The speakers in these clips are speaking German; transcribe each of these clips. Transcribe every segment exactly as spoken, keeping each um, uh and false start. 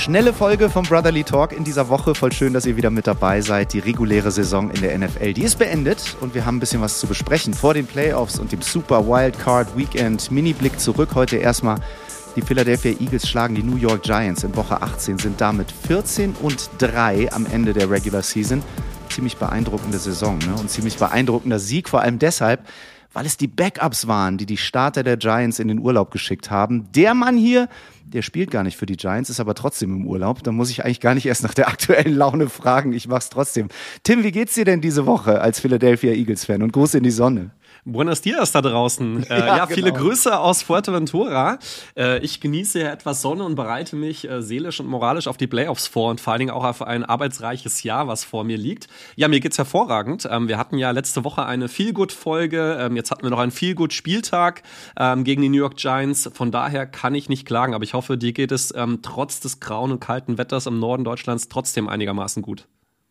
Schnelle Folge vom Brotherly Talk in dieser Woche. Voll schön, dass ihr wieder mit dabei seid. Die reguläre Saison in der N F L, die ist beendet und wir haben ein bisschen was zu besprechen vor den Playoffs und dem Super Wildcard Weekend. Mini-Blick zurück heute erstmal. Die Philadelphia Eagles schlagen die New York Giants in Woche achtzehn, sind damit vierzehn und drei am Ende der Regular Season. Ziemlich beeindruckende Saison, ne? Und ziemlich beeindruckender Sieg, vor allem deshalb, weil es die Backups waren, die die Starter der Giants in den Urlaub geschickt haben. Der Mann hier, der spielt gar nicht für die Giants, ist aber trotzdem im Urlaub. Da muss ich eigentlich gar nicht erst nach der aktuellen Laune fragen. Ich mach's trotzdem. Tim, wie geht's dir denn diese Woche als Philadelphia Eagles-Fan? Und Gruß in die Sonne. Buenos dias da draußen. Äh, ja, ja genau. Viele Grüße aus Fuerteventura. Äh, ich genieße ja etwas Sonne und bereite mich äh, seelisch und moralisch auf die Playoffs vor und vor allen Dingen auch auf ein arbeitsreiches Jahr, was vor mir liegt. Ja, mir geht's hervorragend. Ähm, wir hatten ja letzte Woche eine Feel-Good-Folge. Ähm, jetzt hatten wir noch einen Feel-Good-Spieltag ähm, gegen die New York Giants. Von daher kann ich nicht klagen. Aber ich hoffe, dir geht es ähm, trotz des grauen und kalten Wetters im Norden Deutschlands trotzdem einigermaßen gut.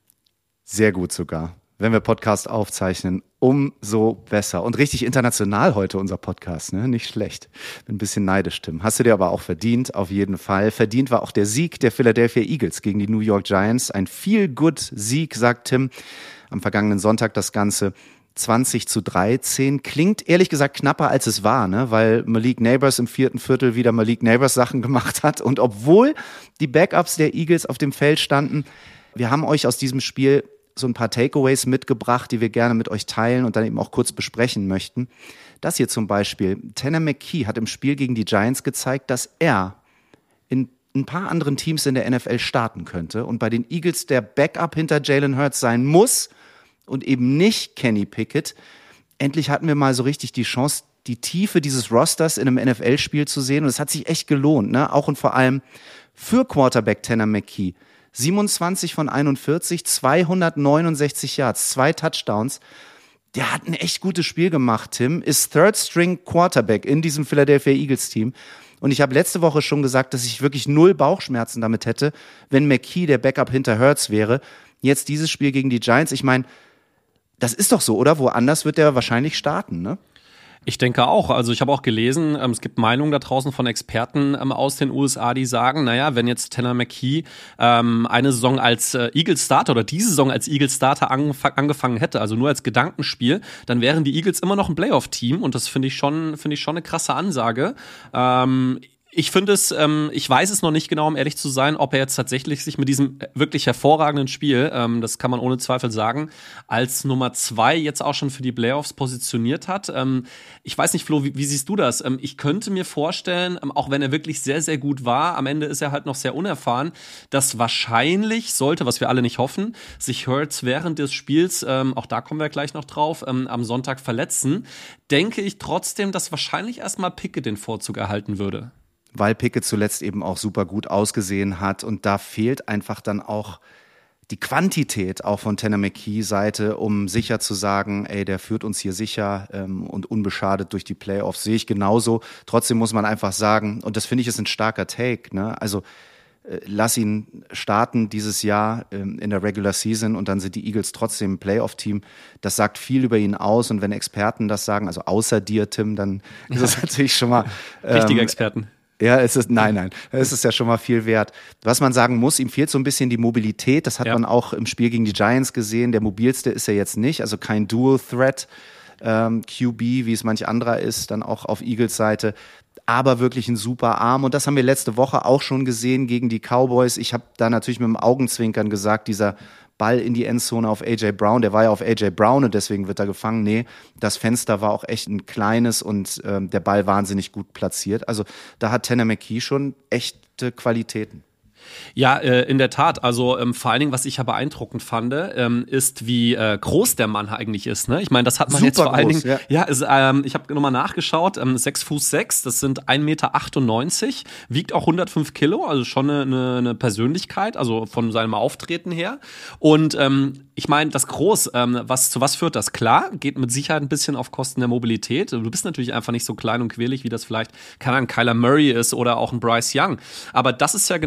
Sehr gut sogar. Wenn wir Podcast aufzeichnen, umso besser. Und richtig international heute unser Podcast, ne? Nicht schlecht. Bin ein bisschen neidisch, Tim. Hast du dir aber auch verdient, auf jeden Fall. Verdient war auch der Sieg der Philadelphia Eagles gegen die New York Giants. Ein Feel-Good-Sieg, sagt Tim. Am vergangenen Sonntag das Ganze zwanzig zu dreizehn. Klingt ehrlich gesagt knapper, als es war, ne? Weil Malik Neighbors im vierten Viertel wieder Malik Neighbors Sachen gemacht hat. Und obwohl die Backups der Eagles auf dem Feld standen, wir haben euch aus diesem Spiel so ein paar Takeaways mitgebracht, die wir gerne mit euch teilen und dann eben auch kurz besprechen möchten. Das hier zum Beispiel. Tanner McKee hat im Spiel gegen die Giants gezeigt, dass er in ein paar anderen Teams in der N F L starten könnte und bei den Eagles der Backup hinter Jalen Hurts sein muss und eben nicht Kenny Pickett. Endlich hatten wir mal so richtig die Chance, die Tiefe dieses Rosters in einem N F L-Spiel zu sehen und es hat sich echt gelohnt, ne? Auch und vor allem für Quarterback Tanner McKee. siebenundzwanzig von einundvierzig, zweihundertneunundsechzig Yards, zwei Touchdowns. Der hat ein echt gutes Spiel gemacht, Tim. Ist Third-String-Quarterback in diesem Philadelphia Eagles-Team. Und ich habe letzte Woche schon gesagt, dass ich wirklich null Bauchschmerzen damit hätte, wenn McKee der Backup hinter Hurts wäre. Jetzt dieses Spiel gegen die Giants. Ich meine, das ist doch so, oder? Woanders wird der wahrscheinlich starten, ne? Ich denke auch. Also ich habe auch gelesen, ähm, es gibt Meinungen da draußen von Experten ähm, aus den U S A, die sagen, naja, wenn jetzt Tanner McKee ähm, eine Saison als äh, Eagles-Starter oder diese Saison als Eagles-Starter angef- angefangen hätte, also nur als Gedankenspiel, dann wären die Eagles immer noch ein Playoff-Team und das finde ich schon, finde ich schon eine krasse Ansage. Ähm, Ich finde es, ähm, ich weiß es noch nicht genau, um ehrlich zu sein, ob er jetzt tatsächlich sich mit diesem wirklich hervorragenden Spiel, ähm, das kann man ohne Zweifel sagen, als Nummer zwei jetzt auch schon für die Playoffs positioniert hat. Ähm, ich weiß nicht, Flo, wie, wie siehst du das? Ähm, ich könnte mir vorstellen, ähm, auch wenn er wirklich sehr, sehr gut war, am Ende ist er halt noch sehr unerfahren, dass wahrscheinlich sollte, was wir alle nicht hoffen, sich Hurts während des Spiels, ähm, auch da kommen wir gleich noch drauf, ähm, am Sonntag verletzen, denke ich trotzdem, dass wahrscheinlich erstmal Pickett den Vorzug erhalten würde. Weil Pickett zuletzt eben auch super gut ausgesehen hat und da fehlt einfach dann auch die Quantität auch von Tanner McKee Seite, um sicher zu sagen, ey, der führt uns hier sicher ähm, und unbeschadet durch die Playoffs, sehe ich genauso. Trotzdem muss man einfach sagen, und das finde ich ist ein starker Take, ne? Also äh, lass ihn starten dieses Jahr ähm, in der Regular Season und dann sind die Eagles trotzdem ein Playoff-Team. Das sagt viel über ihn aus und wenn Experten das sagen, also außer dir, Tim, dann ist das natürlich schon mal ähm, richtige Experten. Ja, es ist, nein, nein, es ist ja schon mal viel wert. Was man sagen muss, ihm fehlt so ein bisschen die Mobilität. Das hat ja. man auch im Spiel gegen die Giants gesehen. Der mobilste ist er jetzt nicht, also kein Dual-Threat ähm, Q B, wie es manch anderer ist, dann auch auf Eagles Seite. Aber wirklich ein super Arm. Und das haben wir letzte Woche auch schon gesehen gegen die Cowboys. Ich habe da natürlich mit dem Augenzwinkern gesagt, dieser Ball in die Endzone auf A J Brown, der war ja auf A J Brown und deswegen wird er gefangen. Nee, das Fenster war auch echt ein kleines und ähm, der Ball wahnsinnig gut platziert. Also da hat Tanner McKee schon echte Qualitäten. Ja, äh, in der Tat. Also ähm, vor allen Dingen, was ich ja beeindruckend fand, ähm, ist, wie äh, groß der Mann eigentlich ist. Ne? Ich meine, das hat man Super jetzt vor groß, allen Dingen. Ja, ja ist, ähm, ich habe nochmal nachgeschaut. Ähm, sechs Fuß sechs, das sind ein Meter achtundneunzig, wiegt auch hundertfünf Kilo, also schon eine, eine, eine Persönlichkeit, also von seinem Auftreten her. Und ähm, ich meine, das Groß, ähm, was zu was führt das? Klar, geht mit Sicherheit ein bisschen auf Kosten der Mobilität. Du bist natürlich einfach nicht so klein und quirlig, wie das vielleicht keine Ahnung, Kyler Murray ist oder auch ein Bryce Young. Aber das ist ja genau das, was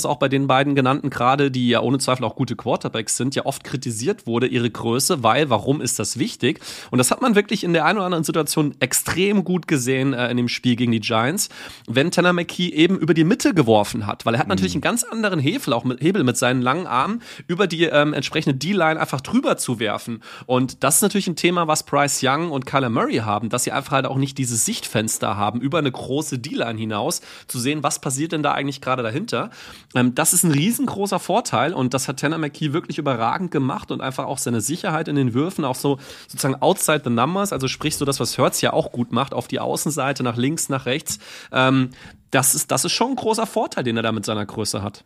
was auch bei den beiden genannten gerade, die ja ohne Zweifel auch gute Quarterbacks sind, ja oft kritisiert wurde, ihre Größe, weil, warum ist das wichtig? Und das hat man wirklich in der einen oder anderen Situation extrem gut gesehen äh, in dem Spiel gegen die Giants, wenn Tanner McKee eben über die Mitte geworfen hat, weil er hat natürlich einen ganz anderen Hebel, auch mit Hebel mit seinen langen Armen, über die ähm, entsprechende D-Line einfach drüber zu werfen. Und das ist natürlich ein Thema, was Bryce Young und Kyler Murray haben, dass sie einfach halt auch nicht dieses Sichtfenster haben, über eine große D-Line hinaus, zu sehen, was passiert denn da eigentlich gerade dahinter. Ähm, das ist ein riesengroßer Vorteil und das hat Tanner McKee wirklich überragend gemacht und einfach auch seine Sicherheit in den Würfen, auch so sozusagen outside the numbers, also sprich so das, was Hurts ja auch gut macht, auf die Außenseite, nach links, nach rechts. Ähm, das ist, das ist schon ein großer Vorteil, den er da mit seiner Größe hat.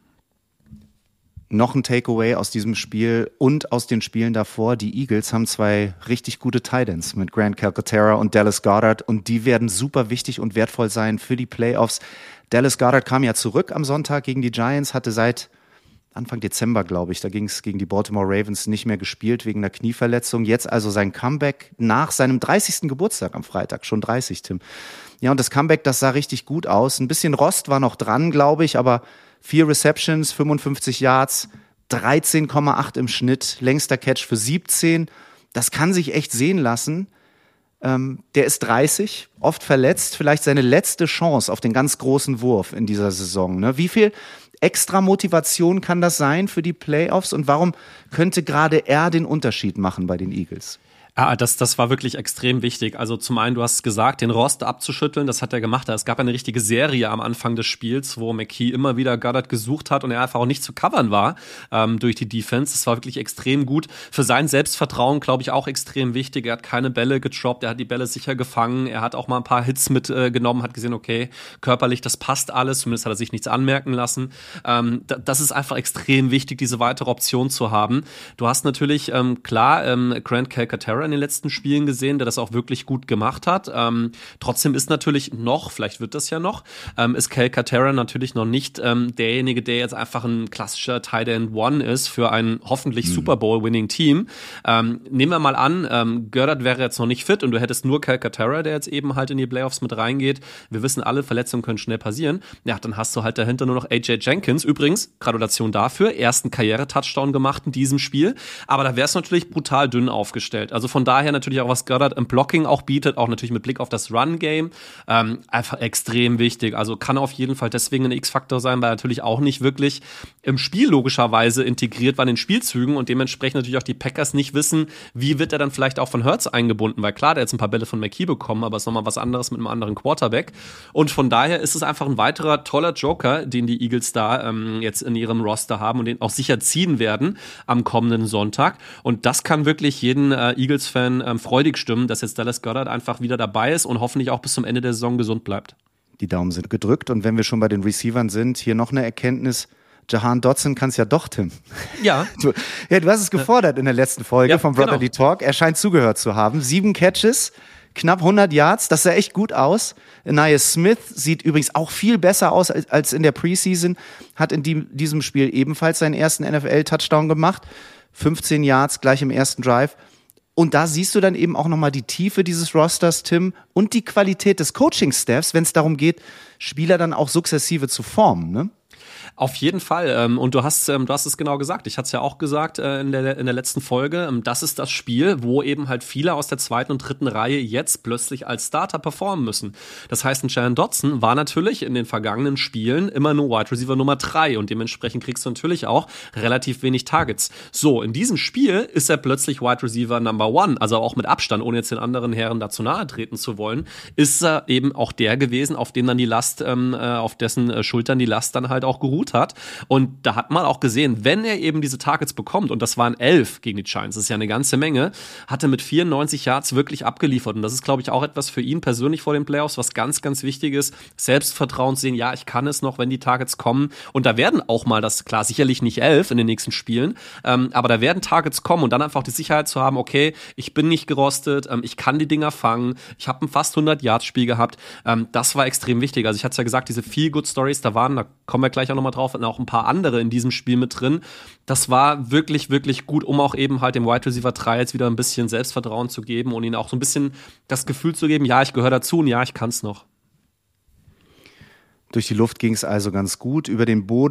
Noch ein Takeaway aus diesem Spiel und aus den Spielen davor. Die Eagles haben zwei richtig gute Tight Ends mit Grant Calcaterra und Dallas Goedert und die werden super wichtig und wertvoll sein für die Playoffs. Dallas Goedert kam ja zurück am Sonntag gegen die Giants, hatte seit Anfang Dezember, glaube ich, da ging es gegen die Baltimore Ravens, nicht mehr gespielt wegen einer Knieverletzung. Jetzt also sein Comeback nach seinem dreißigsten Geburtstag am Freitag, schon dreißig, Tim. Ja, und das Comeback, das sah richtig gut aus. Ein bisschen Rost war noch dran, glaube ich, aber vier Receptions, fünfundfünfzig Yards, dreizehn Komma acht im Schnitt, längster Catch für siebzehn. Das kann sich echt sehen lassen. Ähm, der ist dreißig, oft verletzt, vielleicht seine letzte Chance auf den ganz großen Wurf in dieser Saison. Ne? Wie viel extra Motivation kann das sein für die Playoffs und warum könnte gerade er den Unterschied machen bei den Eagles? Ja, das, das war wirklich extrem wichtig. Also zum einen, du hast es gesagt, den Rost abzuschütteln, das hat er gemacht. Es gab eine richtige Serie am Anfang des Spiels, wo McKee immer wieder Goedert gesucht hat und er einfach auch nicht zu covern war ähm, durch die Defense. Das war wirklich extrem gut. Für sein Selbstvertrauen, glaube ich, auch extrem wichtig. Er hat keine Bälle gedroppt, er hat die Bälle sicher gefangen. Er hat auch mal ein paar Hits mitgenommen, äh, hat gesehen, okay, körperlich, das passt alles. Zumindest hat er sich nichts anmerken lassen. Ähm, da, das ist einfach extrem wichtig, diese weitere Option zu haben. Du hast natürlich, ähm, klar, ähm, Grant Calcaterra in den letzten Spielen gesehen, der das auch wirklich gut gemacht hat. Ähm, trotzdem ist natürlich noch, vielleicht wird das ja noch, ähm, ist Calcaterra natürlich noch nicht ähm, derjenige, der jetzt einfach ein klassischer Tight End One ist für ein hoffentlich mhm. Super Bowl-winning Team. Ähm, nehmen wir mal an, ähm, Goedert wäre jetzt noch nicht fit und du hättest nur Calcaterra, der jetzt eben halt in die Playoffs mit reingeht. Wir wissen alle, Verletzungen können schnell passieren. Ja, dann hast du halt dahinter nur noch A J Jenkins. Übrigens, Gratulation dafür, ersten Karriere-Touchdown gemacht in diesem Spiel. Aber da wäre es natürlich brutal dünn aufgestellt. Also von daher natürlich auch, was Goedert im Blocking auch bietet, auch natürlich mit Blick auf das Run-Game, ähm, einfach extrem wichtig. Also kann auf jeden Fall deswegen ein X-Faktor sein, weil er natürlich auch nicht wirklich im Spiel logischerweise integriert war in den Spielzügen und dementsprechend natürlich auch die Packers nicht wissen, wie wird er dann vielleicht auch von Hurts eingebunden, weil klar, der hat jetzt ein paar Bälle von McKee bekommen, aber es ist nochmal was anderes mit einem anderen Quarterback. Und von daher ist es einfach ein weiterer toller Joker, den die Eagles da ähm, jetzt in ihrem Roster haben und den auch sicher ziehen werden am kommenden Sonntag. Und das kann wirklich jeden äh, Eagles-Fan ähm, freudig stimmen, dass jetzt Dallas Goedert einfach wieder dabei ist und hoffentlich auch bis zum Ende der Saison gesund bleibt. Die Daumen sind gedrückt und wenn wir schon bei den Receivern sind, hier noch eine Erkenntnis. Jahan Dotson kann es ja doch, Tim. Ja. Du, ja, du hast es gefordert in der letzten Folge ja, vom Brotherly genau. Talk. Er scheint zugehört zu haben. Sieben Catches, knapp hundert Yards, das sah echt gut aus. Anaya Smith sieht übrigens auch viel besser aus als in der Preseason, hat in die, diesem Spiel ebenfalls seinen ersten N F L-Touchdown gemacht. fünfzehn Yards gleich im ersten Drive. Und da siehst du dann eben auch nochmal die Tiefe dieses Rosters, Tim, und die Qualität des Coaching-Staffs, wenn es darum geht, Spieler dann auch sukzessive zu formen, ne? Auf jeden Fall. Und du hast, du hast es genau gesagt. Ich hatte es ja auch gesagt in der, in der letzten Folge. Das ist das Spiel, wo eben halt viele aus der zweiten und dritten Reihe jetzt plötzlich als Starter performen müssen. Das heißt, ein Jahan Dotson war natürlich in den vergangenen Spielen immer nur Wide Receiver Nummer drei und dementsprechend kriegst du natürlich auch relativ wenig Targets. So, in diesem Spiel ist er plötzlich Wide Receiver Number One, also auch mit Abstand, ohne jetzt den anderen Herren dazu nahe treten zu wollen, ist er eben auch der gewesen, auf dem dann die Last, ähm, auf dessen Schultern die Last dann halt auch geruht hat. Und da hat man auch gesehen, wenn er eben diese Targets bekommt, und das waren elf gegen die Giants, das ist ja eine ganze Menge, hat er mit vierundneunzig Yards wirklich abgeliefert. Und das ist, glaube ich, auch etwas für ihn persönlich vor den Playoffs, was ganz, ganz wichtig ist. Selbstvertrauen sehen, ja, ich kann es noch, wenn die Targets kommen. Und da werden auch mal, das klar, sicherlich nicht elf in den nächsten Spielen, ähm, aber da werden Targets kommen und dann einfach die Sicherheit zu haben, okay, ich bin nicht gerostet, ähm, ich kann die Dinger fangen, ich habe ein fast hundert Yards Spiel gehabt. Ähm, das war extrem wichtig. Also ich hatte es ja gesagt, diese Feel-Good-Stories, da waren, da kommen wir gleich auch nochmal drauf, und auch ein paar andere in diesem Spiel mit drin. Das war wirklich, wirklich gut, um auch eben halt dem Wide Receiver drei jetzt wieder ein bisschen Selbstvertrauen zu geben und ihnen auch so ein bisschen das Gefühl zu geben, ja, ich gehöre dazu und ja, ich kann es noch. Durch die Luft ging es also ganz gut. Über den Boden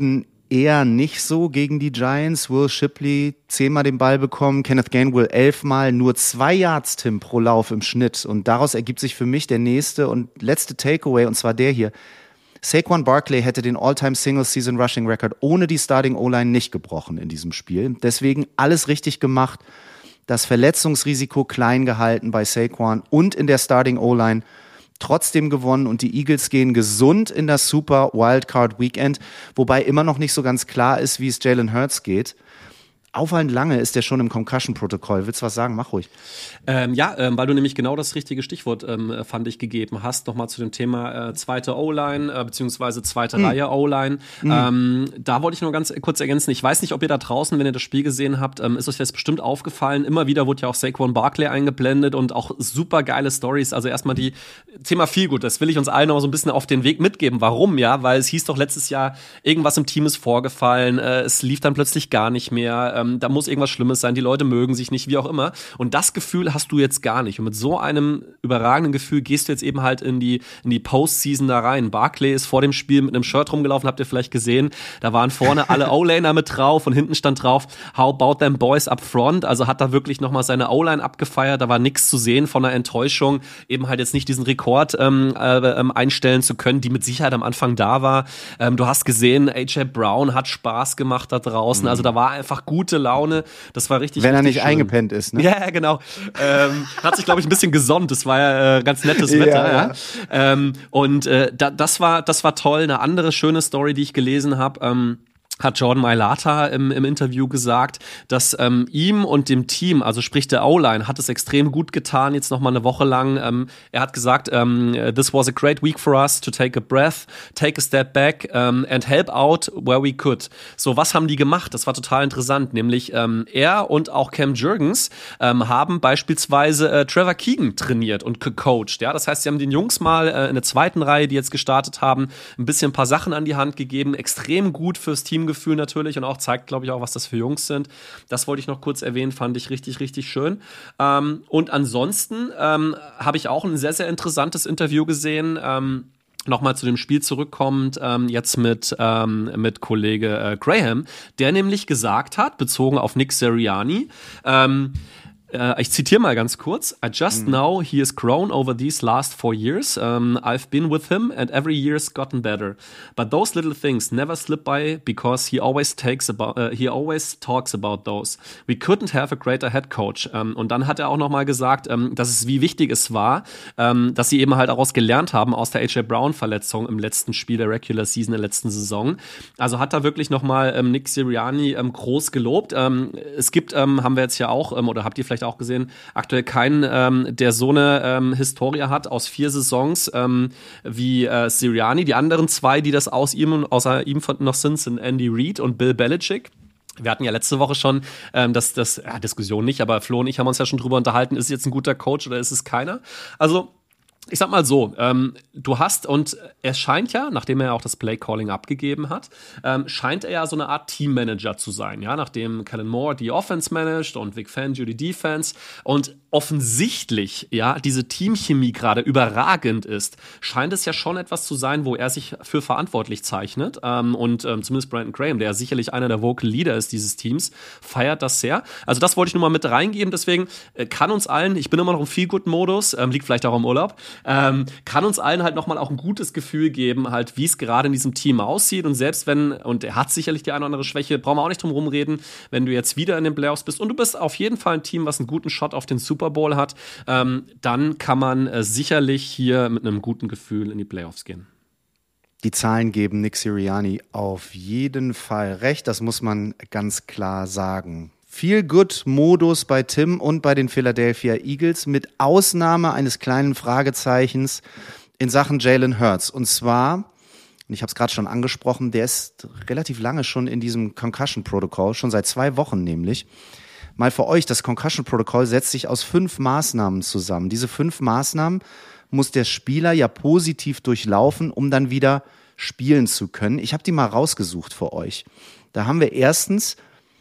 eher nicht so gegen die Giants. Will Shipley zehnmal den Ball bekommen, Kenneth Gainwell elfmal, nur zwei Yards, Tim, pro Lauf im Schnitt. Und daraus ergibt sich für mich der nächste und letzte Takeaway, und zwar der hier. Saquon Barkley hätte den All-Time Single-Season-Rushing-Record ohne die Starting-O-Line nicht gebrochen in diesem Spiel. Deswegen alles richtig gemacht, das Verletzungsrisiko klein gehalten bei Saquon und in der Starting-O-Line trotzdem gewonnen und die Eagles gehen gesund in das Super Wildcard Weekend, wobei immer noch nicht so ganz klar ist, wie es Jalen Hurts geht. Auffallend lange ist der schon im Concussion-Protokoll. Willst du was sagen? Mach ruhig. Ähm, ja, ähm, weil du nämlich genau das richtige Stichwort, ähm, fand ich, gegeben hast. Nochmal zu dem Thema äh, zweite O-Line, äh, beziehungsweise zweite mhm. Reihe O-Line. Mhm. Ähm, da wollte ich nur ganz kurz ergänzen. Ich weiß nicht, ob ihr da draußen, wenn ihr das Spiel gesehen habt, ähm, ist euch das bestimmt aufgefallen. Immer wieder wurde ja auch Saquon Barkley eingeblendet und auch super geile Stories. Also erstmal die Thema Feelgood. Das will ich uns allen noch so ein bisschen auf den Weg mitgeben. Warum? Ja, weil es hieß doch letztes Jahr, irgendwas im Team ist vorgefallen. Äh, es lief dann plötzlich gar nicht mehr. Ähm, Da muss irgendwas Schlimmes sein, die Leute mögen sich nicht, wie auch immer. Und das Gefühl hast du jetzt gar nicht. Und mit so einem überragenden Gefühl gehst du jetzt eben halt in die, in die Postseason da rein. Barkley ist vor dem Spiel mit einem Shirt rumgelaufen, habt ihr vielleicht gesehen. Da waren vorne alle O-Laner mit drauf und hinten stand drauf, how about them boys up front? Also hat da wirklich nochmal seine O-Line abgefeiert. Da war nichts zu sehen von einer Enttäuschung. Eben halt jetzt nicht diesen Rekord ähm, äh, einstellen zu können, die mit Sicherheit am Anfang da war. Ähm, du hast gesehen, A J Brown hat Spaß gemacht da draußen. Mhm. Also da war einfach gute Laune. Das war richtig, wenn er richtig nicht schön. Eingepennt ist, ne? Ja, genau. Ähm, hat sich, glaube ich, ein bisschen gesonnt. Das war ja äh, ganz nettes Wetter. Ja, ja. Ja. Ähm, und äh, da, das war, das war toll. Eine andere schöne Story, die ich gelesen habe. Ähm, hat Jordan Mailata im, im Interview gesagt, dass ähm, ihm und dem Team, also sprich der O-Line, hat es extrem gut getan, jetzt noch mal eine Woche lang. Ähm, er hat gesagt, ähm, this was a great week for us to take a breath, take a step back um, and help out where we could. So, was haben die gemacht? Das war total interessant, nämlich ähm, er und auch Cam Jurgens ähm, haben beispielsweise äh, Trevor Keegan trainiert und gecoacht. Ja? Das heißt, sie haben den Jungs mal äh, in der zweiten Reihe, die jetzt gestartet haben, ein bisschen ein paar Sachen an die Hand gegeben, extrem gut fürs Team Gefühl natürlich und auch zeigt, glaube ich, auch, was das für Jungs sind. Das wollte ich noch kurz erwähnen, fand ich richtig, richtig schön. Ähm, und ansonsten ähm, habe ich auch ein sehr, sehr interessantes Interview gesehen, ähm, nochmal zu dem Spiel zurückkommt, ähm, jetzt mit, ähm, mit Kollege äh, Graham, der nämlich gesagt hat, bezogen auf Nick Sirianni, ähm, Uh, ich zitiere mal ganz kurz. I just mm. know he has grown over these last four years. Um, I've been with him and every year's gotten better. But those little things never slip by because he always takes about, uh, he always talks about those. We couldn't have a greater head coach. Um, und dann hat er auch noch mal gesagt, um, dass es wie wichtig es war, um, dass sie eben halt daraus gelernt haben aus der A J Brown Verletzung im letzten Spiel der Regular Season der letzten Saison. Also hat er wirklich noch mal um, Nick Sirianni um, groß gelobt. Um, es gibt, um, haben wir jetzt ja auch, um, oder habt ihr vielleicht auch gesehen, aktuell keinen, ähm, der so eine ähm, Historie hat aus vier Saisons ähm, wie äh, Sirianni. Die anderen zwei, die das aus ihm und außer ihm noch sind, sind Andy Reid und Bill Belichick. Wir hatten ja letzte Woche schon ähm, das, das ja, Diskussion nicht, aber Flo und ich haben uns ja schon drüber unterhalten, ist es jetzt ein guter Coach oder ist es keiner? Also ich sag mal so, ähm, du hast, und er scheint ja, nachdem er auch das Play-Calling abgegeben hat, ähm, scheint er ja so eine Art Teammanager zu sein, ja, nachdem Kellen Moore die Offense managt und Vic Fangio die Defense und offensichtlich, ja, diese Teamchemie gerade überragend ist, scheint es ja schon etwas zu sein, wo er sich für verantwortlich zeichnet ähm, und ähm, zumindest Brandon Graham, der sicherlich einer der Vocal Leader ist dieses Teams, feiert das sehr. Also das wollte ich nur mal mit reingeben, deswegen äh, kann uns allen, ich bin immer noch im Feel-Good-Modus, ähm, liegt vielleicht auch im Urlaub, Ähm, kann uns allen halt nochmal auch ein gutes Gefühl geben, halt wie es gerade in diesem Team aussieht und selbst wenn, und er hat sicherlich die eine oder andere Schwäche, brauchen wir auch nicht drum rumreden, wenn du jetzt wieder in den Playoffs bist und du bist auf jeden Fall ein Team, was einen guten Shot auf den Super Bowl hat, ähm, dann kann man äh, sicherlich hier mit einem guten Gefühl in die Playoffs gehen. Die Zahlen geben Nick Sirianni auf jeden Fall recht, das muss man ganz klar sagen. Feel-Good-Modus bei Tim und bei den Philadelphia Eagles mit Ausnahme eines kleinen Fragezeichens in Sachen Jalen Hurts. Und zwar, und ich habe es gerade schon angesprochen, der ist relativ lange schon in diesem Concussion-Protokoll, schon seit zwei Wochen nämlich. Mal für euch, das Concussion-Protokoll setzt sich aus fünf Maßnahmen zusammen. Diese fünf Maßnahmen muss der Spieler ja positiv durchlaufen, um dann wieder spielen zu können. Ich habe die mal rausgesucht für euch. Da haben wir erstens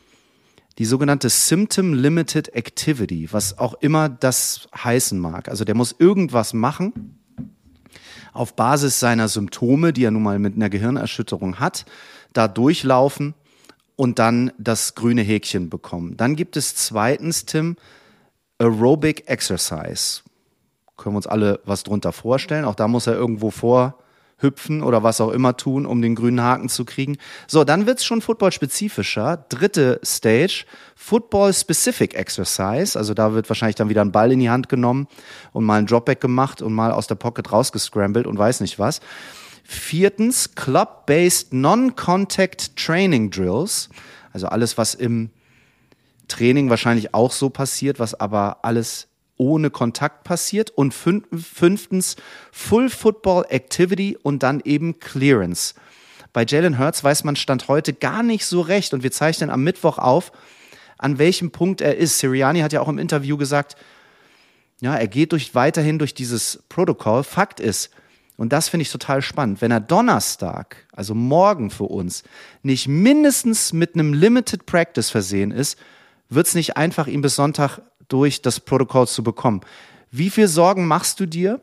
die sogenannte Symptom Limited Activity, was auch immer das heißen mag. Also der muss irgendwas machen auf Basis seiner Symptome, die er nun mal mit einer Gehirnerschütterung hat. da durchlaufen und dann das grüne Häkchen bekommen. Dann gibt es zweitens, Tim, Aerobic Exercise. Können wir uns alle was drunter vorstellen. Auch da muss er irgendwo vorhüpfen oder was auch immer tun, um den grünen Haken zu kriegen. So, dann wird's schon football-spezifischer. Dritte Stage, Football-Specific Exercise. Also da wird wahrscheinlich dann wieder ein Ball in die Hand genommen und mal ein Dropback gemacht und mal aus der Pocket rausgescrambled und weiß nicht was. Viertens, Club-Based Non-Contact Training Drills. Also alles, was im Training wahrscheinlich auch so passiert, was aber alles ohne Kontakt passiert. Und fünftens, Full Football Activity und dann eben Clearance. Bei Jalen Hurts weiß man Stand heute gar nicht so recht und wir zeichnen am Mittwoch auf, an welchem Punkt er ist. Sirianni hat ja auch im Interview gesagt, ja, er geht durch, weiterhin durch dieses Protokoll. Fakt ist, und das finde ich total spannend, wenn er Donnerstag, also morgen für uns, nicht mindestens mit einem Limited Practice versehen ist, wird es nicht einfach, ihn bis Sonntag durch das Protokoll zu bekommen. Wie viel Sorgen machst du dir?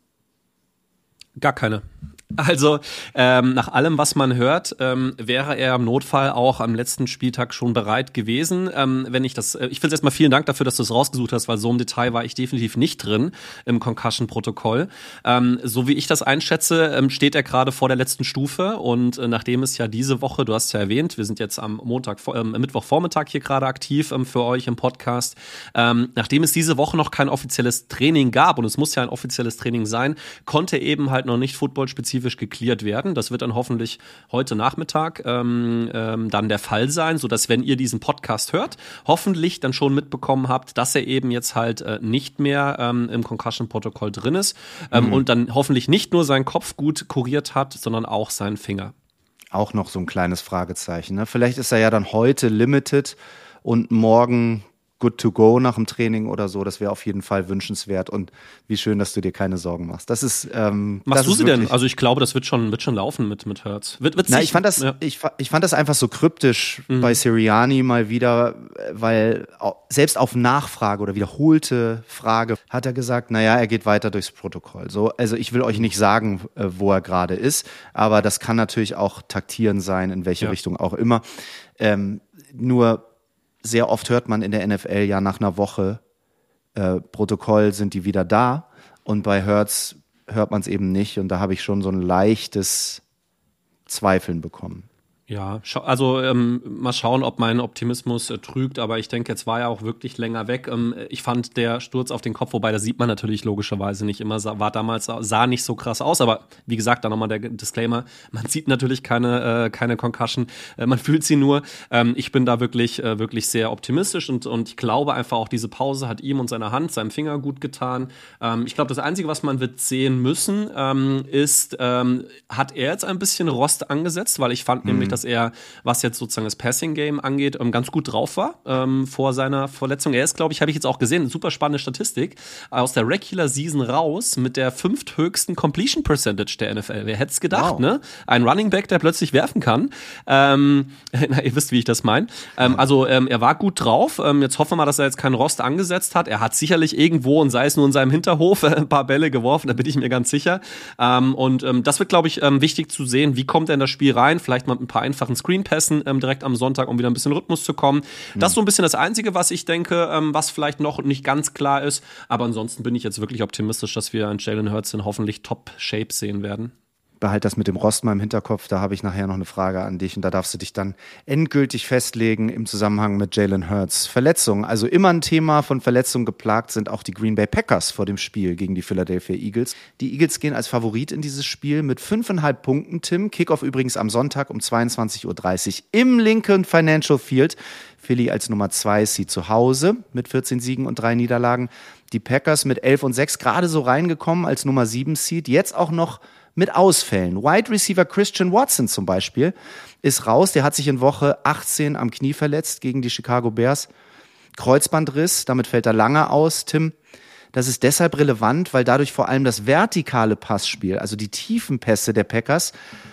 Gar keine. Also ähm, nach allem, was man hört, ähm, wäre er im Notfall auch am letzten Spieltag schon bereit gewesen. Ähm, wenn ich das, äh, ich finde erstmal vielen Dank dafür, dass du es rausgesucht hast, weil so im Detail war ich definitiv nicht drin im Concussion-Protokoll. Ähm, so wie ich das einschätze, ähm, steht er gerade vor der letzten Stufe und äh, nachdem es ja diese Woche, du hast es ja erwähnt, wir sind jetzt am Montag, äh, Mittwochvormittag hier gerade aktiv ähm, für euch im Podcast. Ähm, nachdem es diese Woche noch kein offizielles Training gab und es muss ja ein offizielles Training sein, konnte eben halt noch nicht footballspezifisch geklärt werden. Das wird dann hoffentlich heute Nachmittag ähm, ähm, dann der Fall sein, sodass, wenn ihr diesen Podcast hört, hoffentlich dann schon mitbekommen habt, dass er eben jetzt halt äh, nicht mehr ähm, im Concussion-Protokoll drin ist ähm, mhm. und dann hoffentlich nicht nur seinen Kopf gut kuriert hat, sondern auch seinen Finger. Auch noch so ein kleines Fragezeichen. Ne? Vielleicht ist er ja dann heute limited und morgen good to go nach dem Training oder so. Das wäre auf jeden Fall wünschenswert und wie schön, dass du dir keine Sorgen machst. Das ist ähm, Machst das du ist sie wirklich, denn? Also ich glaube, das wird schon, wird schon laufen mit, mit Hurts. Wird, wird na, sich, ich fand das, ja. ich, ich fand das einfach so kryptisch mhm. bei Sirianni mal wieder, weil selbst auf Nachfrage oder wiederholte Frage hat er gesagt, naja, er geht weiter durchs Protokoll. So, also ich will euch nicht sagen, wo er gerade ist, aber das kann natürlich auch taktieren sein, in welche ja. Richtung auch immer. Ähm, nur sehr oft hört man in der N F L ja nach einer Woche äh, Protokoll sind die wieder da und bei Hurts hört man es eben nicht und da habe ich schon so ein leichtes Zweifeln bekommen. Ja, also ähm, mal schauen, ob mein Optimismus äh, trügt, aber ich denke, jetzt war er auch wirklich länger weg. Ähm, ich fand der Sturz auf den Kopf, wobei das sieht man natürlich logischerweise nicht immer, sah, war damals, sah nicht so krass aus, aber wie gesagt, da nochmal der Disclaimer, man sieht natürlich keine, äh, keine Concussion, äh, man fühlt sie nur. Ähm, ich bin da wirklich, äh, wirklich sehr optimistisch und, und ich glaube einfach auch, diese Pause hat ihm und seiner Hand, seinem Finger gut getan. Ähm, ich glaube, das Einzige, was man wird sehen müssen, ähm, ist, ähm, hat er jetzt ein bisschen Rost angesetzt, weil ich fand mhm. nämlich, dass er, was jetzt sozusagen das Passing-Game angeht, ganz gut drauf war ähm, vor seiner Verletzung. Er ist, glaube ich, habe ich jetzt auch gesehen, eine super spannende Statistik, aus der Regular Season raus mit der fünfthöchsten Completion Percentage der N F L. Wer hätte es gedacht, wow. ne? Ein Running Back, der plötzlich werfen kann. Ähm, na, ihr wisst, wie ich das meine. Ähm, also ähm, er war gut drauf. Ähm, jetzt hoffen wir mal, dass er jetzt keinen Rost angesetzt hat. Er hat sicherlich irgendwo, und sei es nur in seinem Hinterhof, ein paar Bälle geworfen, da bin ich mir ganz sicher. Ähm, und ähm, das wird, glaube ich, ähm, wichtig zu sehen. Wie kommt er in das Spiel rein? Vielleicht mal mit ein paar einfachen Screen-Passen ähm, direkt am Sonntag, um wieder ein bisschen Rhythmus zu kommen. Mhm. Das ist so ein bisschen das Einzige, was ich denke, ähm, was vielleicht noch nicht ganz klar ist. Aber ansonsten bin ich jetzt wirklich optimistisch, dass wir einen Jalen Hurts in hoffentlich Top-Shape sehen werden. Behalt das mit dem Rost mal im Hinterkopf, da habe ich nachher noch eine Frage an dich und da darfst du dich dann endgültig festlegen im Zusammenhang mit Jalen Hurts. Verletzungen, also immer ein Thema von Verletzungen geplagt sind auch die Green Bay Packers vor dem Spiel gegen die Philadelphia Eagles. Die Eagles gehen als Favorit in dieses Spiel mit fünfeinhalb Punkten, Tim. Kickoff übrigens am Sonntag um zweiundzwanzig Uhr dreißig im Lincoln Financial Field. Philly als Nummer zwei ist sie zu Hause mit vierzehn Siegen und drei Niederlagen. Die Packers mit elf und sechs gerade so reingekommen als Nummer sieben Seed. Jetzt auch noch mit Ausfällen. Wide Receiver Christian Watson zum Beispiel ist raus. Der hat sich in Woche achtzehn am Knie verletzt gegen die Chicago Bears. Kreuzbandriss, damit fällt er lange aus. Tim, das ist deshalb relevant, weil dadurch vor allem das vertikale Passspiel, also die tiefen Pässe der Packers,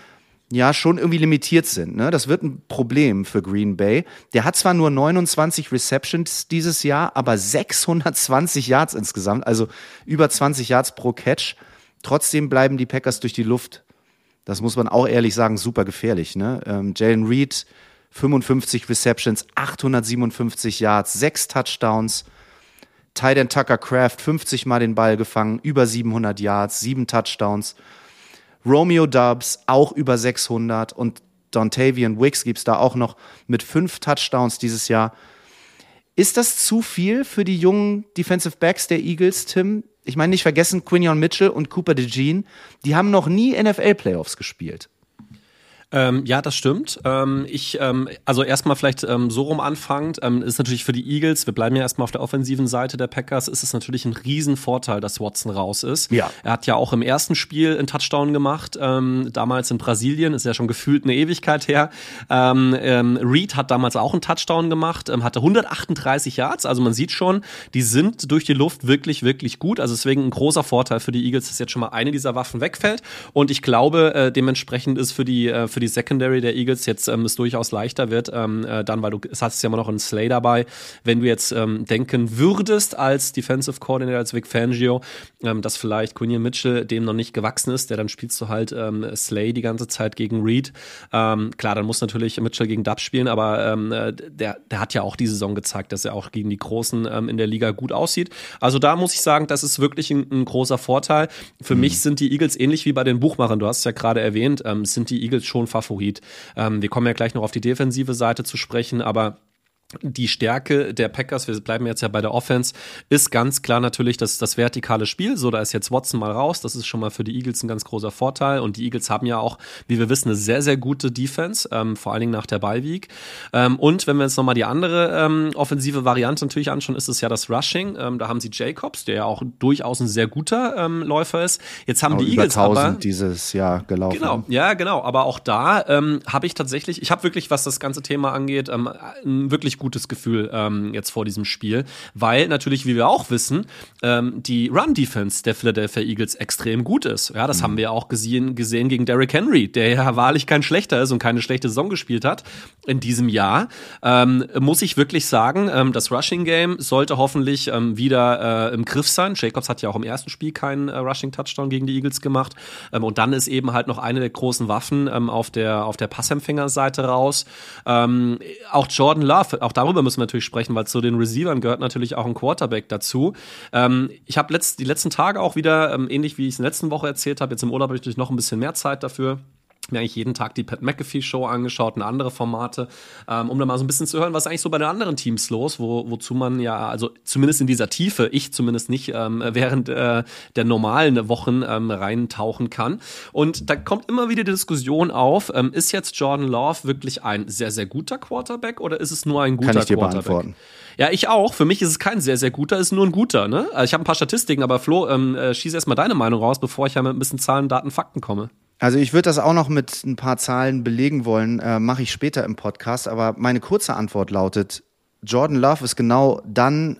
ja schon irgendwie limitiert sind. Ne? Das wird ein Problem für Green Bay. Der hat zwar nur neunundzwanzig Receptions dieses Jahr, aber sechshundertzwanzig Yards insgesamt, also über zwanzig Yards pro Catch. Trotzdem bleiben die Packers durch die Luft das muss man auch ehrlich sagen, super gefährlich. Ne? Ähm, Jalen Reed, fünfundfünfzig Receptions, achthundertsiebenundfünfzig Yards, sechs Touchdowns. Tight End Tucker Kraft, fünfzig Mal den Ball gefangen, über siebenhundert Yards, sieben Touchdowns. Romeo Doubs, auch über sechshundert. Und Dontavian Wicks gibt's da auch noch mit fünf Touchdowns dieses Jahr. Ist das zu viel für die jungen Defensive Backs der Eagles, Tim? Ich meine, nicht vergessen, Quinion Mitchell und Cooper DeJean, die haben noch nie N F L-Playoffs gespielt. Ähm, ja, das stimmt. Ähm, ich, ähm, also erstmal vielleicht ähm, so rum anfangend, ähm, ist natürlich für die Eagles, wir bleiben ja erstmal auf der offensiven Seite der Packers, ist es natürlich ein Riesenvorteil, dass Watson raus ist. Ja. Er hat ja auch im ersten Spiel einen Touchdown gemacht, ähm, damals in Brasilien, ist ja schon gefühlt eine Ewigkeit her. Ähm, ähm, Reed hat damals auch einen Touchdown gemacht, ähm, hatte hundertachtunddreißig Yards, also man sieht schon, die sind durch die Luft wirklich, wirklich gut. Also deswegen ein großer Vorteil für die Eagles, dass jetzt schon mal eine dieser Waffen wegfällt. Und ich glaube, äh, dementsprechend ist für die, äh, für die Secondary der Eagles jetzt ähm, es durchaus leichter wird, ähm, äh, dann, weil du es hast ja immer noch einen Slay dabei, wenn du jetzt ähm, denken würdest als Defensive Coordinator, als Vic Fangio, ähm, dass vielleicht Quinion Mitchell dem noch nicht gewachsen ist, der dann spielst du halt ähm, Slay die ganze Zeit gegen Reed. Ähm, klar, dann muss natürlich Mitchell gegen Dubs spielen, aber ähm, der, der hat ja auch die Saison gezeigt, dass er auch gegen die Großen ähm, in der Liga gut aussieht. Also da muss ich sagen, das ist wirklich ein, ein großer Vorteil. Für mhm. mich sind die Eagles ähnlich wie bei den Buchmachern, du hast es ja gerade erwähnt, ähm, sind die Eagles schon Favorit. Ähm, wir kommen ja gleich noch auf die defensive Seite zu sprechen, aber die Stärke der Packers, wir bleiben jetzt ja bei der Offense, ist ganz klar natürlich das, das vertikale Spiel. So, da ist jetzt Watson mal raus. Das ist schon mal für die Eagles ein ganz großer Vorteil. Und die Eagles haben ja auch, wie wir wissen, eine sehr, sehr gute Defense, ähm, vor allen Dingen nach der Bye-Week. Ähm, und wenn wir uns nochmal die andere ähm, offensive Variante natürlich anschauen, ist es ja das Rushing. Ähm, da haben sie Jacobs, der ja auch durchaus ein sehr guter ähm, Läufer ist. Jetzt haben auch die über Eagles aber dieses Jahr gelaufen. Genau, ja, genau. Aber auch da ähm, habe ich tatsächlich, ich habe wirklich, was das ganze Thema angeht, ähm, ein wirklich gutes Gefühl ähm, jetzt vor diesem Spiel, weil natürlich, wie wir auch wissen, ähm, die Run-Defense der Philadelphia Eagles extrem gut ist. Ja, das mhm. haben wir auch gesehen, gesehen gegen Derrick Henry, der ja wahrlich kein schlechter ist und keine schlechte Saison gespielt hat in diesem Jahr. Ähm, muss ich wirklich sagen, ähm, das Rushing-Game sollte hoffentlich ähm, wieder äh, im Griff sein. Jacobs hat ja auch im ersten Spiel keinen äh, Rushing-Touchdown gegen die Eagles gemacht. Ähm, und dann ist eben halt noch eine der großen Waffen ähm, auf der auf der Passempfängerseite raus. Ähm, auch Jordan Love, auch darüber müssen wir natürlich sprechen, weil zu den Receivern gehört natürlich auch ein Quarterback dazu. Ähm, ich habe letzt, die letzten Tage auch wieder, ähm, ähnlich wie ich es in der letzten Woche erzählt habe, jetzt im Urlaub habe ich natürlich noch ein bisschen mehr Zeit dafür. Mir eigentlich jeden Tag die Pat McAfee Show angeschaut und andere Formate, ähm, um da mal so ein bisschen zu hören, was ist eigentlich so bei den anderen Teams los, wo, wozu man ja, also zumindest in dieser Tiefe, ich zumindest nicht, ähm, während äh, der normalen Wochen ähm, reintauchen kann. Und da kommt immer wieder die Diskussion auf, ähm, ist jetzt Jordan Love wirklich ein sehr, sehr guter Quarterback oder ist es nur ein guter Kann ich dir Quarterback? Beantworten. Ja, ich auch. Für mich ist es kein sehr, sehr guter, ist nur ein guter. Ne? Also ich habe ein paar Statistiken, aber Flo, ähm, äh, schieß erst mal deine Meinung raus, bevor ich ja mit ein bisschen Zahlen, Daten, Fakten komme. Also ich würde das auch noch mit ein paar Zahlen belegen wollen, äh, mache ich später im Podcast, aber meine kurze Antwort lautet, Jordan Love ist genau dann